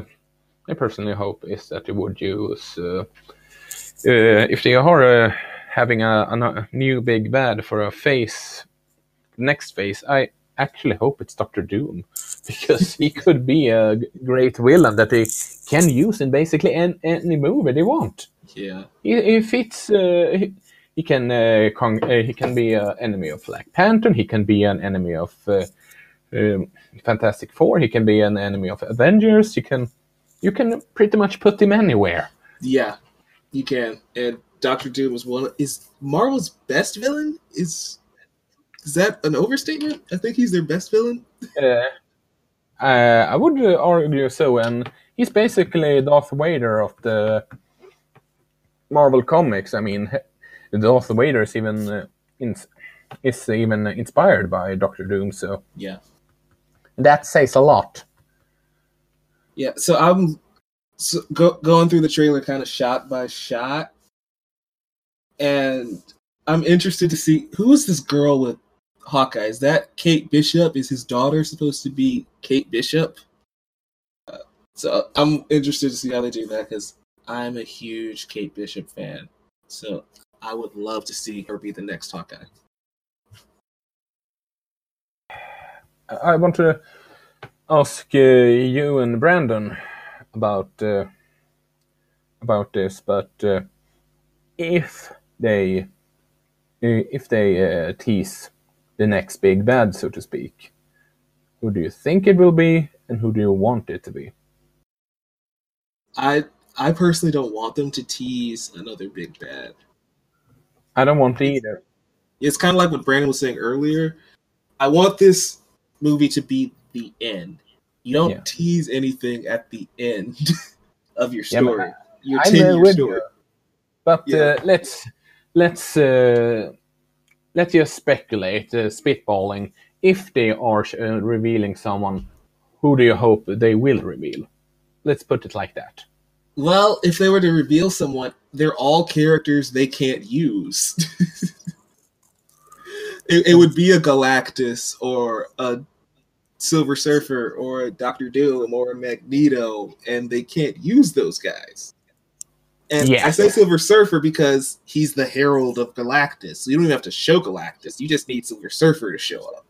that they would use if they are having a new big bad for a next phase. I actually hope it's Doctor Doom, because he could be a great villain that they can use in basically any movie they want. Yeah, he fits. He can be an enemy of Black Panther. He can be an enemy of Fantastic Four. He can be an enemy of Avengers. You can pretty much put him anywhere. Yeah, you can. And Doctor Doom is Marvel's best villain. Is that an overstatement? I think he's their best villain. I would argue so, and he's basically Darth Vader of the Marvel comics. I mean, Darth Vader is even inspired by Doctor Doom. So yeah, that says a lot. Yeah, so I'm going through the trailer kind of shot by shot, and I'm interested to see who is this girl with Hawkeye. Is that Kate Bishop? Is his daughter supposed to be Kate Bishop? So I'm interested to see how they do that, because I'm a huge Kate Bishop fan. So I would love to see her be the next Hawkeye. I want to ask you and Brandon about this, but if they tease the next big bad, so to speak, who do you think it will be, and who do you want it to be? I personally don't want them to tease another big bad. I don't want either. It's kind of like what Brandon was saying earlier. I want this movie to be the end. You don't tease anything at the end of your story. You continue your story. But let's just speculate, spitballing. If they are revealing someone, who do you hope they will reveal? Let's put it like that. Well, if they were to reveal someone, they're all characters they can't use. It would be a Galactus or a Silver Surfer or a Doctor Doom or a Magneto, and they can't use those guys. And I say Silver Surfer because he's the herald of Galactus. So you don't even have to show Galactus. You just need Silver Surfer to show up.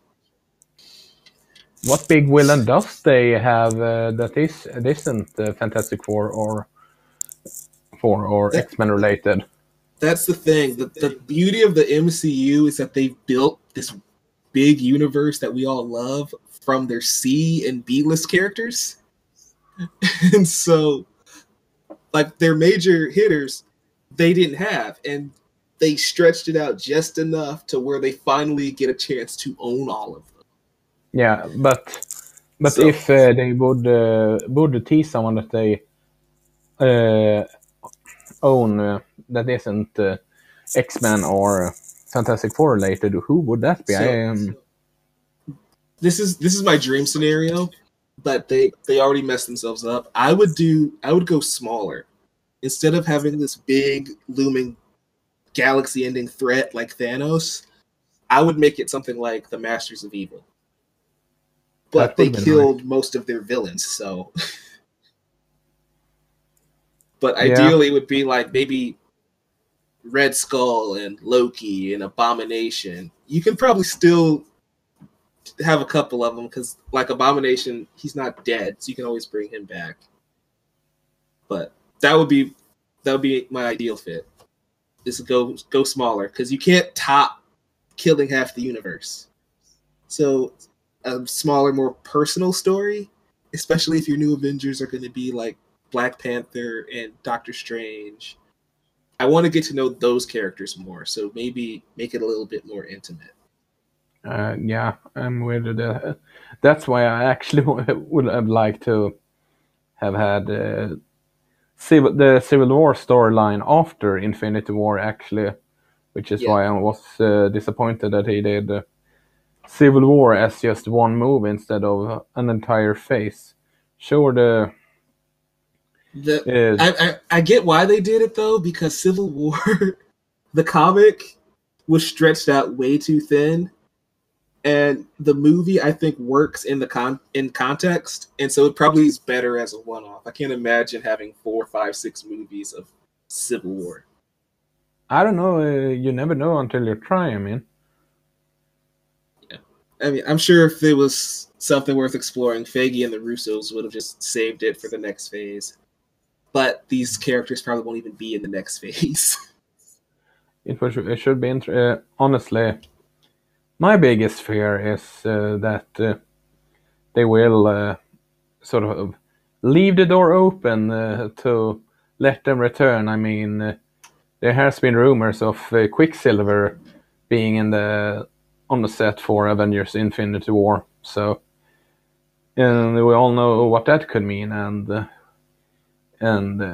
What big villain does they have that isn't Fantastic Four or X-Men related? That's the thing. The beauty of the MCU is that they've built this big universe that we all love from their C and B-list characters. And so, like, their major hitters, they didn't have. And they stretched it out just enough to where they finally get a chance to own all of them. Yeah, but But So if they would tease someone that they own that isn't X-Men or Fantastic Four related, who would that be? so this is my dream scenario, but they already messed themselves up. I would go smaller. Instead of having this big looming galaxy ending threat like Thanos, I would make it something like the Masters of Evil. But That they would be killed nice. most of their villains, so but Yeah, ideally it would be like maybe Red Skull and Loki and Abomination. You can probably still have a couple of them because, like Abomination, he's not dead, so you can always bring him back. But that would be my ideal fit. Is go smaller because you can't top killing half the universe. So a smaller, more personal story, especially if your new Avengers are going to be like Black Panther and Doctor Strange. I want to get to know those characters more, so maybe make it a little bit more intimate. yeah, I'm with that. That's why I actually would have liked to have had the Civil War storyline after Infinity War, actually, which is Yeah, why I was disappointed that he did Civil War as just one movie instead of an entire phase. Sure, the the uh, I get why they did it though because Civil War, the comic, was stretched out way too thin, and the movie I think works in in context, and so it probably is better as a one off. I can't imagine having 4, 5, 6 movies of Civil War. I don't know. You never know until you try. I mean, Yeah. I mean, I'm sure if it was something worth exploring, Feige and the Russos would have just saved it for the next phase. But these characters probably won't even be in the next phase. it should be honestly. My biggest fear is that they will sort of leave the door open to let them return. I mean, there has been rumors of Quicksilver being on the set for Avengers: Infinity War, so and we all know what that could mean, and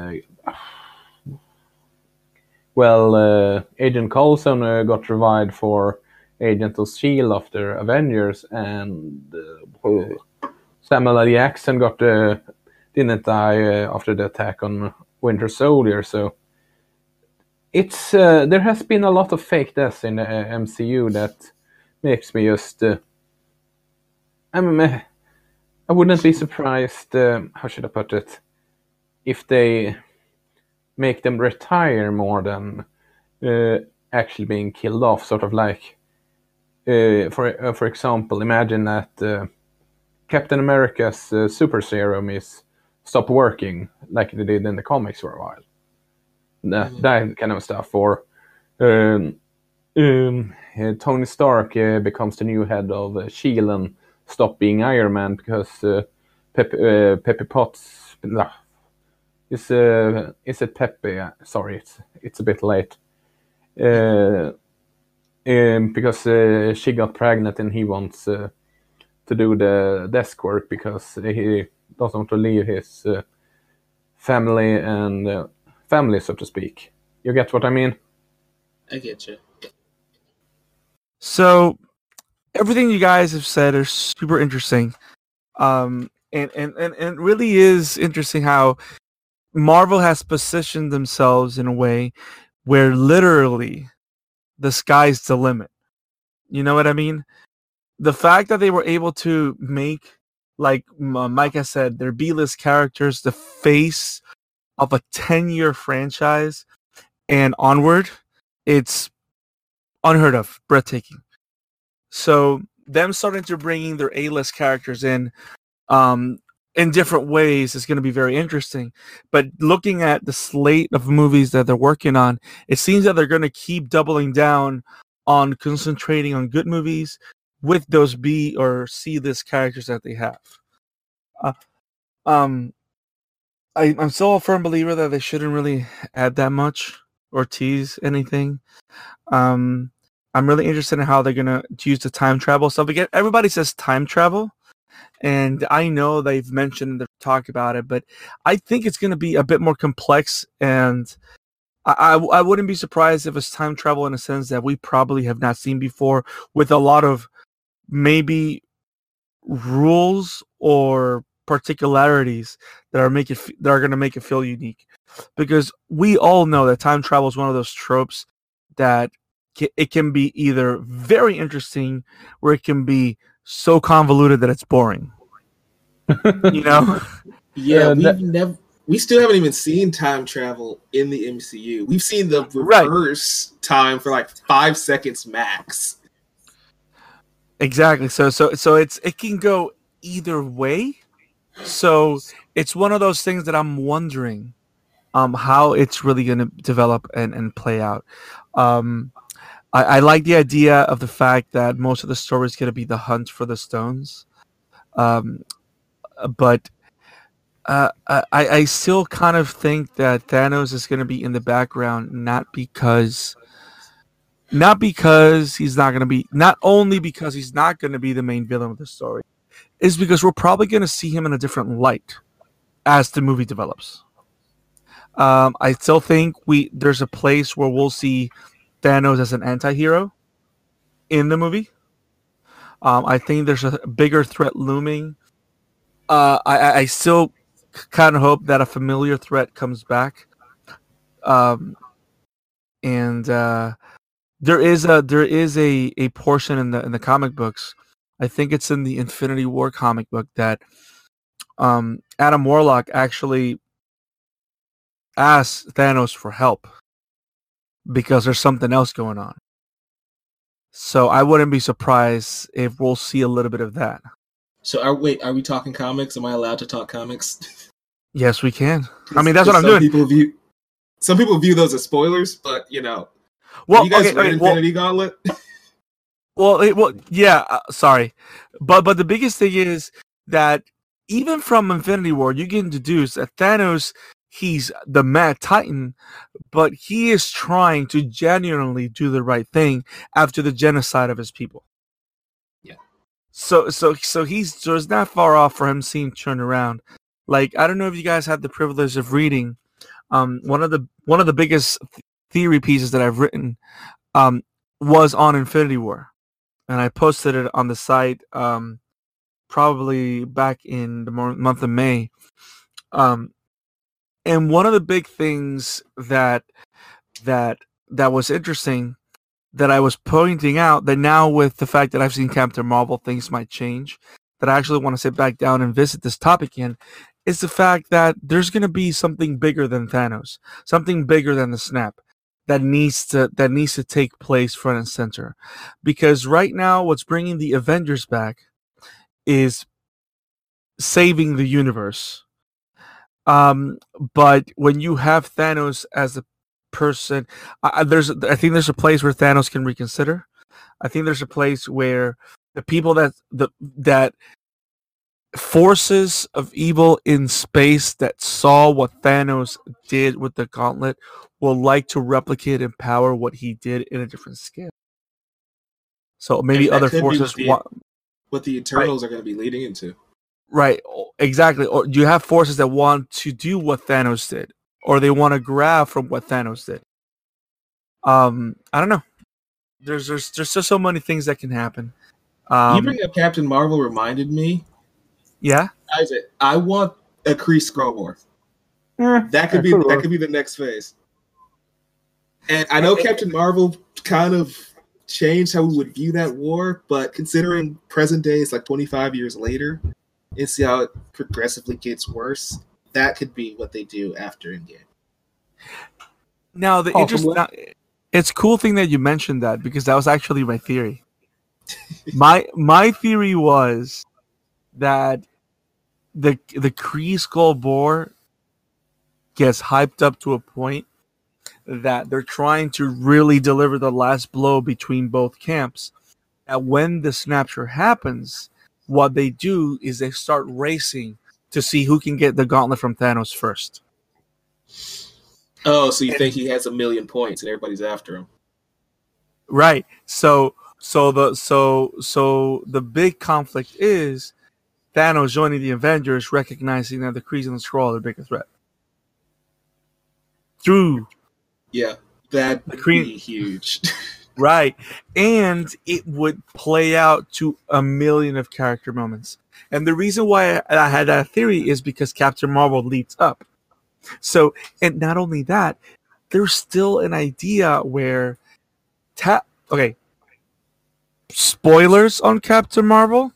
well, Agent Coulson got revived for Agent of Shield after Avengers, and Samuel L. Jackson didn't die after the attack on Winter Soldier. So it's there has been a lot of fake deaths in the MCU that makes me just. I wouldn't be surprised. How should I put it? If they make them retire more than actually being killed off, sort of like. For example, imagine that Captain America's super serum is stop working like they did in the comics for a while. That kind of stuff. Or Tony Stark becomes the new head of Shield and stop being Iron Man because Peppy Potts. Is it Peppy? Sorry, it's a bit late. Because she got pregnant and he wants to do the desk work because he doesn't want to leave his family and family, so to speak. You get what I mean? I get you. So everything you guys have said is super interesting. And it really is interesting how Marvel has positioned themselves in a way where literally the sky's the limit. You know what I mean? The fact that they were able to make, like Micah said, their B-list characters the face of a 10-year franchise and onward, it's unheard of, breathtaking. So them starting to bringing their A-list characters in different ways is going to be very interesting. But looking at the slate of movies that they're working on, it seems that they're going to keep doubling down on concentrating on good movies with those B or C list characters that they have. Uh, um, I'm still a firm believer that they shouldn't really add that much or tease anything. I'm really interested in how they're gonna use the time travel stuff. Again, everybody says time travel, And I know they've mentioned they've talked about it, but I think it's going to be a bit more complex. And I wouldn't be surprised if it's time travel in a sense that we probably have not seen before, with a lot of maybe rules or particularities that are going to make it feel unique. Because we all know that time travel is one of those tropes that it can be either very interesting or it can be so convoluted that it's boring. You know? Yeah, we still haven't even seen time travel in the MCU. We've seen the reverse time for like 5 seconds max. Exactly. So it can go either way. So it's one of those things that I'm wondering how it's really going to develop and play out. I like the idea of the fact that most of the story is going to be the hunt for the stones. But I still kind of think that Thanos is going to be in the background, not only because he's not going to be the main villain of the story, is because we're probably going to see him in a different light as the movie develops. I still think there's a place where we'll see Thanos as an anti-hero in the movie. I think there's a bigger threat looming. I still kind of hope that a familiar threat comes back. And there is a portion in the comic books. I think it's in the Infinity War comic book that Adam Warlock actually asks Thanos for help because there's something else going on. So I wouldn't be surprised if we'll see a little bit of that. So are we talking comics? Am I allowed to talk comics? Yes, we can. I mean, that's what I'm doing. Some people view those as spoilers, but well, you guys read Infinity Gauntlet? Well, yeah. Sorry, but the biggest thing is that even from Infinity War, you can deduce that Thanos, he's the Mad Titan, but he is trying to genuinely do the right thing after the genocide of his people. Yeah. So he's not far off for him seeing turned around. Like, I don't know if you guys had the privilege of reading one of the biggest theory pieces that I've written was on Infinity War, and I posted it on the site probably back in the month of May. And one of the big things that was interesting that I was pointing out, that now with the fact that I've seen Captain Marvel, things might change, that I actually want to sit back down and visit this topic again, is the fact that there's going to be something bigger than Thanos, something bigger than the snap that needs to take place front and center. Because right now what's bringing the Avengers back is saving the universe. But when you have Thanos as a person, I think there's a place where Thanos can reconsider. I think there's a place where the people that forces of evil in space that saw what Thanos did with the gauntlet will like to replicate and power what he did in a different scale. So maybe other forces what the Eternals are going to be leading into. Right, exactly. Or you have forces that want to do what Thanos did, or they want to grab from what Thanos did. I don't know. There's just so many things that can happen. You bring up Captain Marvel reminded me. Yeah, Isaac, I want a Kree Skrull War. That could be the next phase. And I know Captain Marvel kind of changed how we would view that war, but considering present day is like 25 years later, and see how it progressively gets worse, that could be what they do after Endgame. Now, it's a cool thing that you mentioned that, because that was actually my theory. My theory was that the Kree Skrull War gets hyped up to a point that they're trying to really deliver the last blow between both camps. And when the snapshot happens, what they do is they start racing to see who can get the gauntlet from Thanos first. Oh, so you think he has 1,000,000 points and everybody's after him? Right. So the big conflict is Thanos joining the Avengers, recognizing that the Kree and the Skrull are the bigger threat. Through Yeah, that'd the Kree, be huge. right, and it would play out to a million of character moments. And the reason why I had that theory is because Captain Marvel leads up. So, and not only that, there's still an idea where, okay, spoilers on Captain Marvel.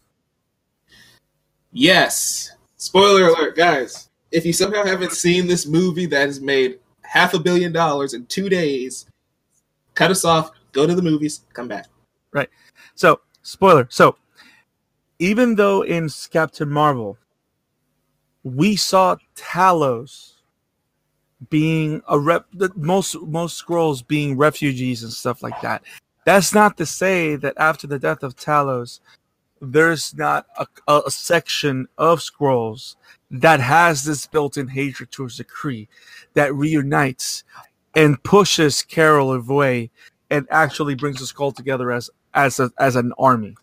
Yes. Spoiler alert, guys. If you somehow haven't seen this movie that has made $500 million in 2 days, cut us off, go to the movies, come back. Right. So, spoiler. So, even though in Captain Marvel, we saw Talos being most Skrulls being refugees and stuff like that. That's not to say that after the death of Talos, there's not a section of Skrulls that has this built-in hatred towards the Kree that reunites and pushes Carol away and actually brings the Skrull together as an army.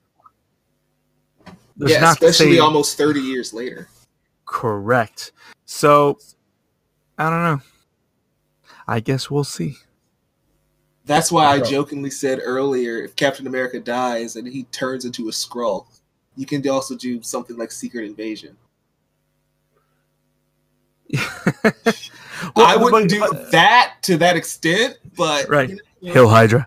Yeah, especially almost 30 years later. Correct. So, I don't know. I guess we'll see. That's why I jokingly said earlier, if Captain America dies and he turns into a Skrull, you can also do something like Secret Invasion. I wouldn't do that to that extent, but... Right. Hail Hydra.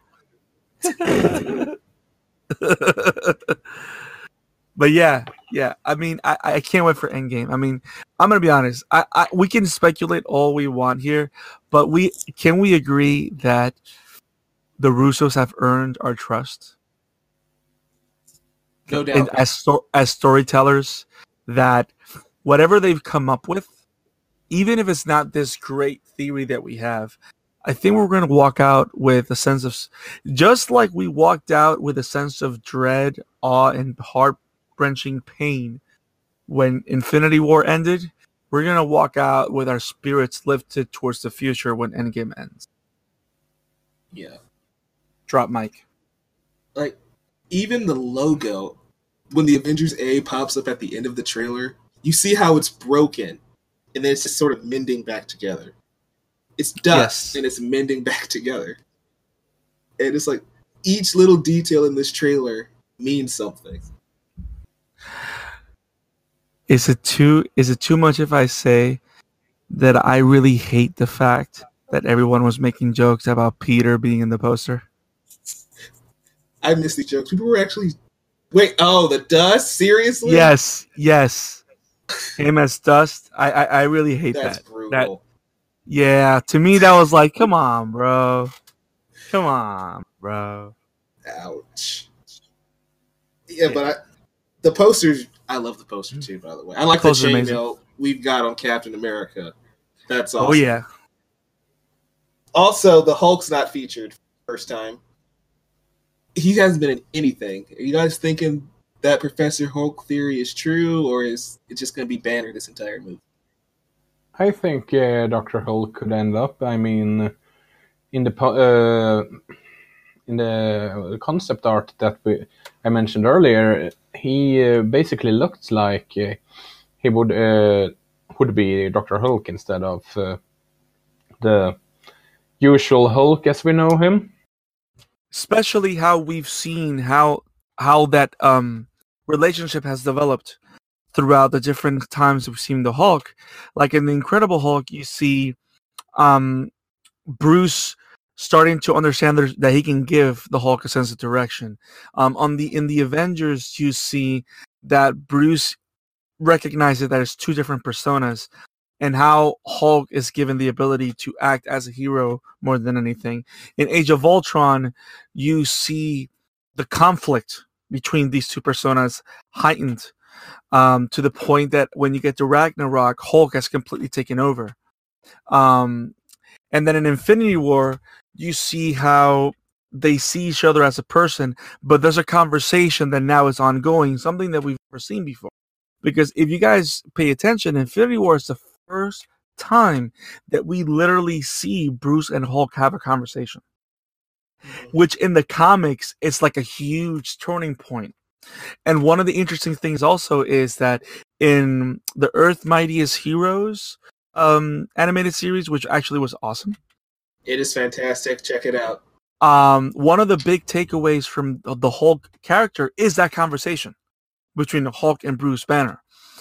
But yeah. I mean, I can't wait for Endgame. I mean, I'm gonna be honest. We can speculate all we want here, but can we agree that the Russos have earned our trust? No doubt. And as storytellers, that whatever they've come up with, even if it's not this great theory that we have, I think we're going to walk out with a sense of, just like we walked out with a sense of dread, awe, and heart-wrenching pain when Infinity War ended, we're going to walk out with our spirits lifted towards the future when Endgame ends. Yeah. Drop mic. Like, even the logo, when the Avengers A pops up at the end of the trailer, you see how it's broken, and then it's just sort of mending back together. It's dust, and it's mending back together. And it's like, each little detail in this trailer means something. Is it too much if I say that I really hate the fact that everyone was making jokes about Peter being in the poster? I miss these jokes. People were actually... Wait, the dust? Seriously? Yes. Him as dust. I really hate That's that. brutal. Yeah, to me that was like, come on, bro. Ouch. Yeah, but the posters... I love the poster too, by the way. I like the chainmail we've got on Captain America. That's awesome. Oh, yeah. Also, the Hulk's not featured first time. He hasn't been in anything. Are you guys thinking that Professor Hulk theory is true, or is it just going to be Banner this entire movie? I think Dr. Hulk could end up. I mean, in the concept art that I mentioned earlier, he basically looked like he would be Dr. Hulk instead of the usual Hulk as we know him. Especially how we've seen how that relationship has developed throughout the different times we've seen the Hulk. Like in the Incredible Hulk, you see Bruce starting to understand that he can give the Hulk a sense of direction. In the Avengers, you see that Bruce recognizes that there's two different personas, and how Hulk is given the ability to act as a hero more than anything. In Age of Ultron, you see the conflict between these two personas heightened to the point that when you get to Ragnarok, Hulk has completely taken over. And then in Infinity War, you see how they see each other as a person, but there's a conversation that now is ongoing, something that we've never seen before. Because if you guys pay attention, Infinity War is the first time that we literally see Bruce and Hulk have a conversation. Which in the comics, it's like a huge turning point. And one of the interesting things also is that in the Earth Mightiest Heroes animated series, which actually was awesome, It is fantastic. Check it out. one of the big takeaways from the Hulk character is that conversation between the Hulk and Bruce Banner,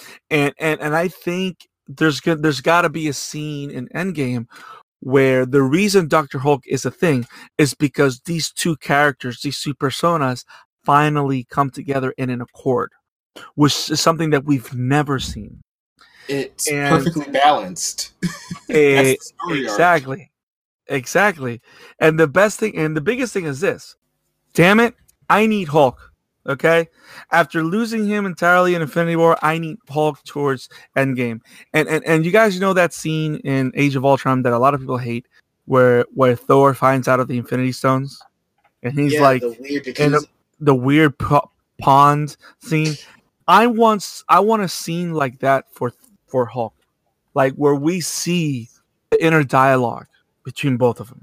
and I think there's got to be a scene in Endgame where the reason Dr. Hulk is a thing is because these two characters, these two personas, finally come together in an accord, which is something that we've never seen. It's perfectly balanced. That's the story arc. Exactly. And the best thing and the biggest thing is this. Damn it, I need Hulk. Okay? After losing him entirely in Infinity War, I need Hulk towards Endgame. And you guys know that scene in Age of Ultron that a lot of people hate where Thor finds out of the Infinity Stones and he's like the weird in the weird pond scene. I want a scene like that for Hulk. Like where we see the inner dialogue between both of them.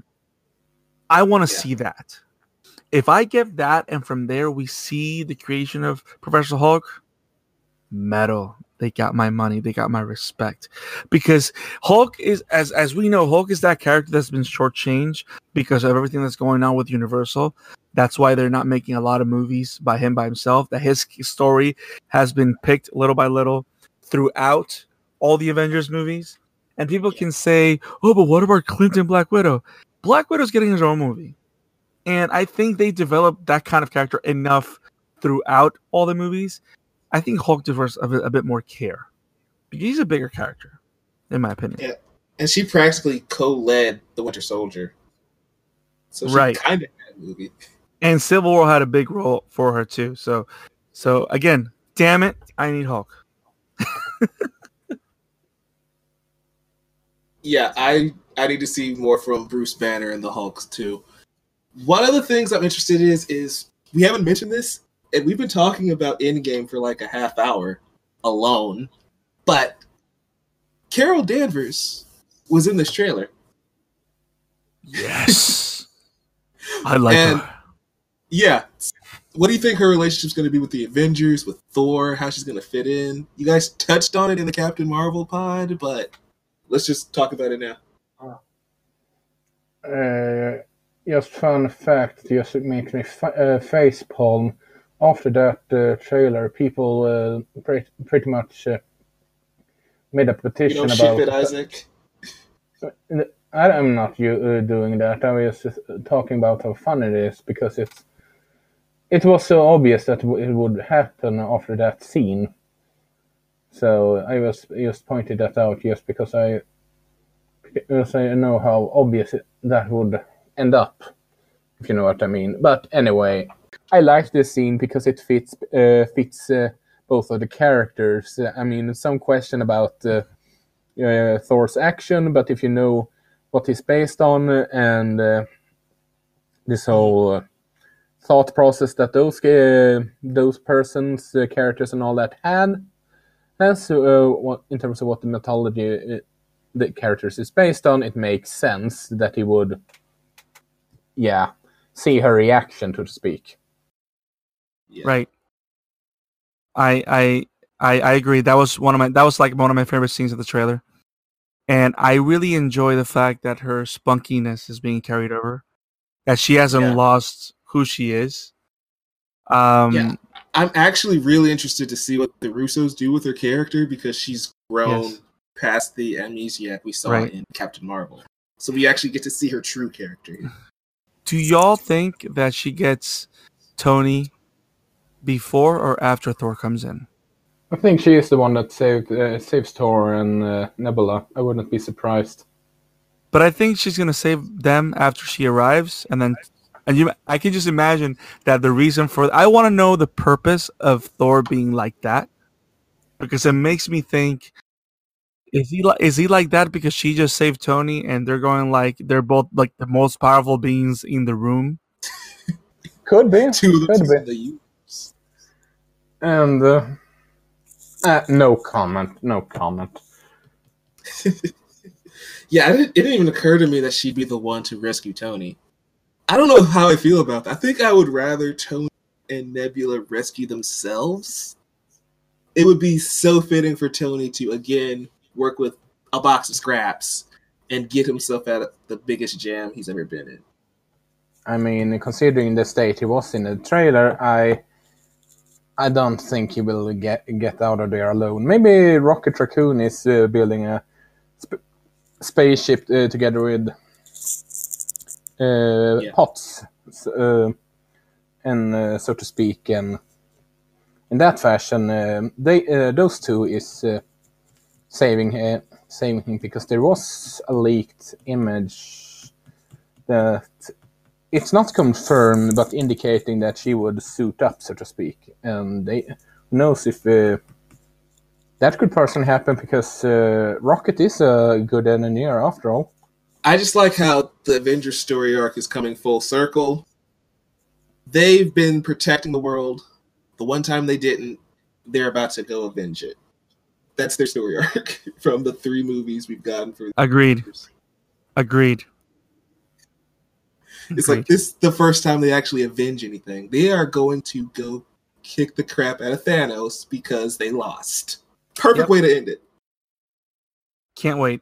I want to see that. If I get that, and from there we see the creation of Professor Hulk, metal. They got my money. They got my respect. Because Hulk is, as we know, Hulk is that character that's been shortchanged because of everything that's going on with Universal. That's why they're not making a lot of movies by him by himself. That his story has been picked little by little throughout all the Avengers movies. And people can say, oh, but what about Clint and Black Widow? Black Widow's getting his own movie. And I think they developed that kind of character enough throughout all the movies. I think Hulk deserves a bit more care. Because he's a bigger character, in my opinion. Yeah. And she practically co-led the Winter Soldier. So she kind of had a movie. And Civil War had a big role for her, too. So again, damn it, I need Hulk. Yeah, I need to see more from Bruce Banner and the Hulks too. One of the things I'm interested in is we haven't mentioned this, and we've been talking about Endgame for like a half hour alone, but Carol Danvers was in this trailer. Yes. I like her. Yeah. What do you think her relationship's going to be with the Avengers, with Thor, how she's going to fit in? You guys touched on it in the Captain Marvel pod, but let's just talk about it now. Just fun fact, just makes me face palm. After that trailer, people pretty much made a petition about. Ship it, Isaac. I'm not doing that. I was just talking about how fun it is because it was so obvious that it would happen after that scene. So I was just pointed that out just because I know how obvious that would end up, if you know what I mean. But anyway, I like this scene because it fits both of the characters. I mean, some question about Thor's action, but if you know what he's based on and this whole thought process that those persons, characters, and all that had, as in terms of what the mythology the characters is based on, it makes sense that he would, see her reaction, so to speak. Yeah. Right. I agree. That was one of my favorite scenes of the trailer, and I really enjoy the fact that her spunkiness is being carried over, that she hasn't lost who she is. I'm actually really interested to see what the Russos do with her character because she's grown past the amnesia we saw in Captain Marvel. So we actually get to see her true character. Do y'all think that she gets Tony before or after Thor comes in? I think she is the one that saves Thor and Nebula. I wouldn't be surprised. But I think she's going to save them after she arrives, I can just imagine that the reason for I want to know the purpose of Thor being like that, because it makes me think, is he like that because she just saved Tony and they're going like they're both like the most powerful beings in the room? Could be. Could be. And no comment. No comment. Yeah, it didn't even occur to me that she'd be the one to rescue Tony. I don't know how I feel about that. I think I would rather Tony and Nebula rescue themselves, it would be so fitting for Tony to again work with a box of scraps and get himself out of the biggest jam he's ever been in. I mean, considering the state he was in the trailer, I don't think he will get out of there alone. Maybe Rocket Raccoon is building a spaceship together with Potts, and so to speak, and in that fashion, those two is saving him, because there was a leaked image that it's not confirmed, but indicating that she would suit up, so to speak. And who knows if that could personally happen, because Rocket is a good engineer after all. I just like how the Avengers story arc is coming full circle. They've been protecting the world. The one time they didn't, they're about to go avenge it. That's their story arc from the 3 movies we've gotten for. Agreed. It's like this is the first time they actually avenge anything. They are going to go kick the crap out of Thanos because they lost. Perfect way to end it. Can't wait.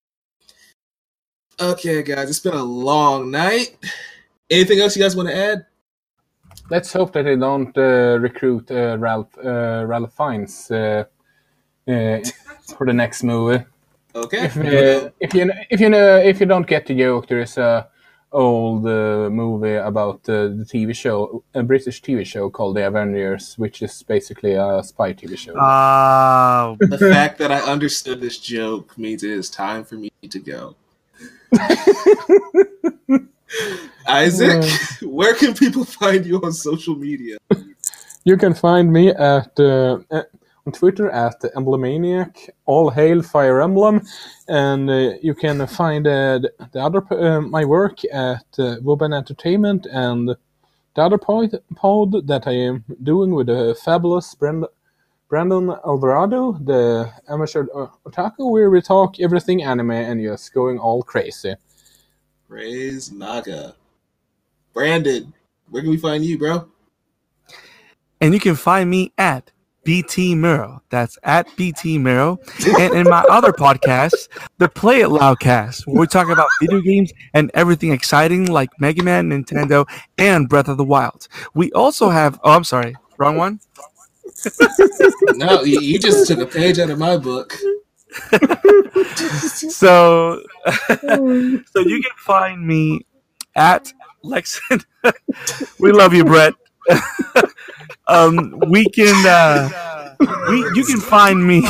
Okay, guys, it's been a long night. Anything else you guys want to add? Let's hope that they don't recruit Ralph Fiennes for the next movie. Okay. If you don't get the joke, there is a old movie about the TV show, a British TV show called The Avengers, which is basically a spy TV show. The fact that I understood this joke means it is time for me to go. Isaac, where can people find you on social media? You can find me at on Twitter at Emblemaniac, all hail Fire Emblem, and you can find the other my work at Woban Entertainment, and the other pod that I am doing with the fabulous Brandon Alvarado, the amateur otaku, where we talk everything anime and just going all crazy. Praise Naga. Brandon, where can we find you, bro? And you can find me at BT Miro. That's at BT Miro. And in my other podcast, the Play It Loudcast, where we talk about video games and everything exciting like Mega Man, Nintendo, and Breath of the Wild. We also have... Oh, I'm sorry. Wrong one? No, you just took a page out of my book. So you can find me at Lexan. We love you, Brett. You can find me.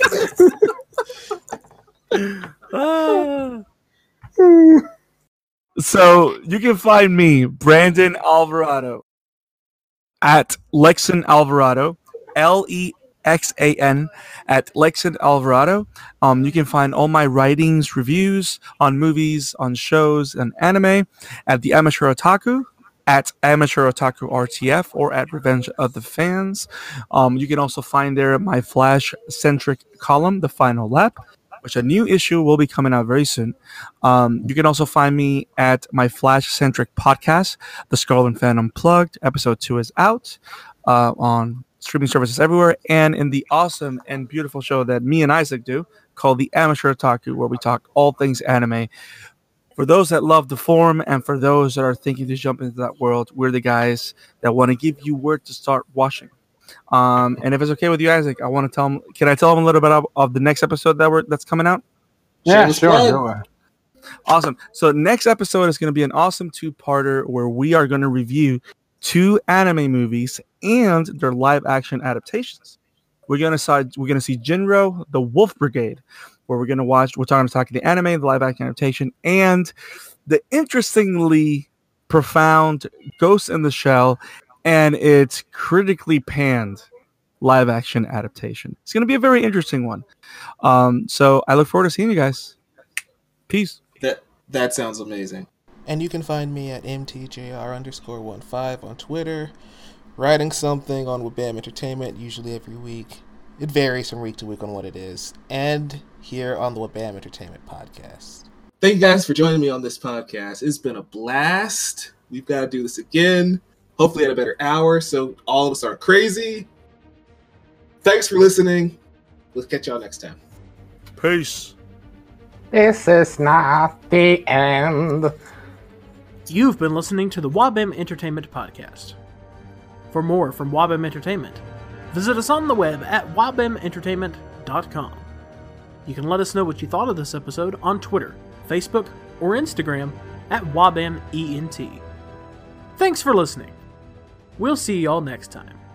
So you can find me, Brandon Alvarado, at Lexan Alvarado, LEXAN, at Lexan Alvarado. You can find all my writings, reviews on movies, on shows, and anime at The Amateur Otaku, at Amateur Otaku RTF, or at Revenge of the Fans. You can also find there my Flash-centric column, The Final Lap, which a new issue will be coming out very soon. You can also find me at my Flash-centric podcast, The Scarlet Fan Unplugged. Episode 2 is out on streaming services everywhere, and in the awesome and beautiful show that me and Isaac do called The Amateur Otaku, where we talk all things anime. For those that love the forum and for those that are thinking to jump into that world, we're the guys that want to give you where to start watching. And if it's okay with you, Isaac, I want to tell them. Can I tell them a little bit of the next episode that's coming out? Yeah, sure. Awesome. So next episode is going to be an awesome 2-parter where we are going to review 2 anime movies and their live action adaptations. We're going to see Jinro, the Wolf Brigade, where we're talking the anime, the live action adaptation, and the interestingly profound Ghost in the Shell and its critically panned live action adaptation. It's going to be a very interesting one. So I look forward to seeing you guys. Peace. That sounds amazing. And you can find me at MTJR_15 on Twitter, writing something on Wabam Entertainment, usually every week. It varies from week to week on what it is. And here on the Wabam Entertainment Podcast. Thank you guys for joining me on this podcast. It's been a blast. We've got to do this again. hopefully at a better hour so all of us aren't crazy. Thanks for listening. We'll catch y'all next time. Peace. This is not the end. You've been listening to the Wabam Entertainment Podcast. For more from Wabam Entertainment, visit us on the web at wabaменtertainment.com. You can let us know what you thought of this episode on Twitter, Facebook, or Instagram at WabamENT. Thanks for listening. We'll see y'all next time.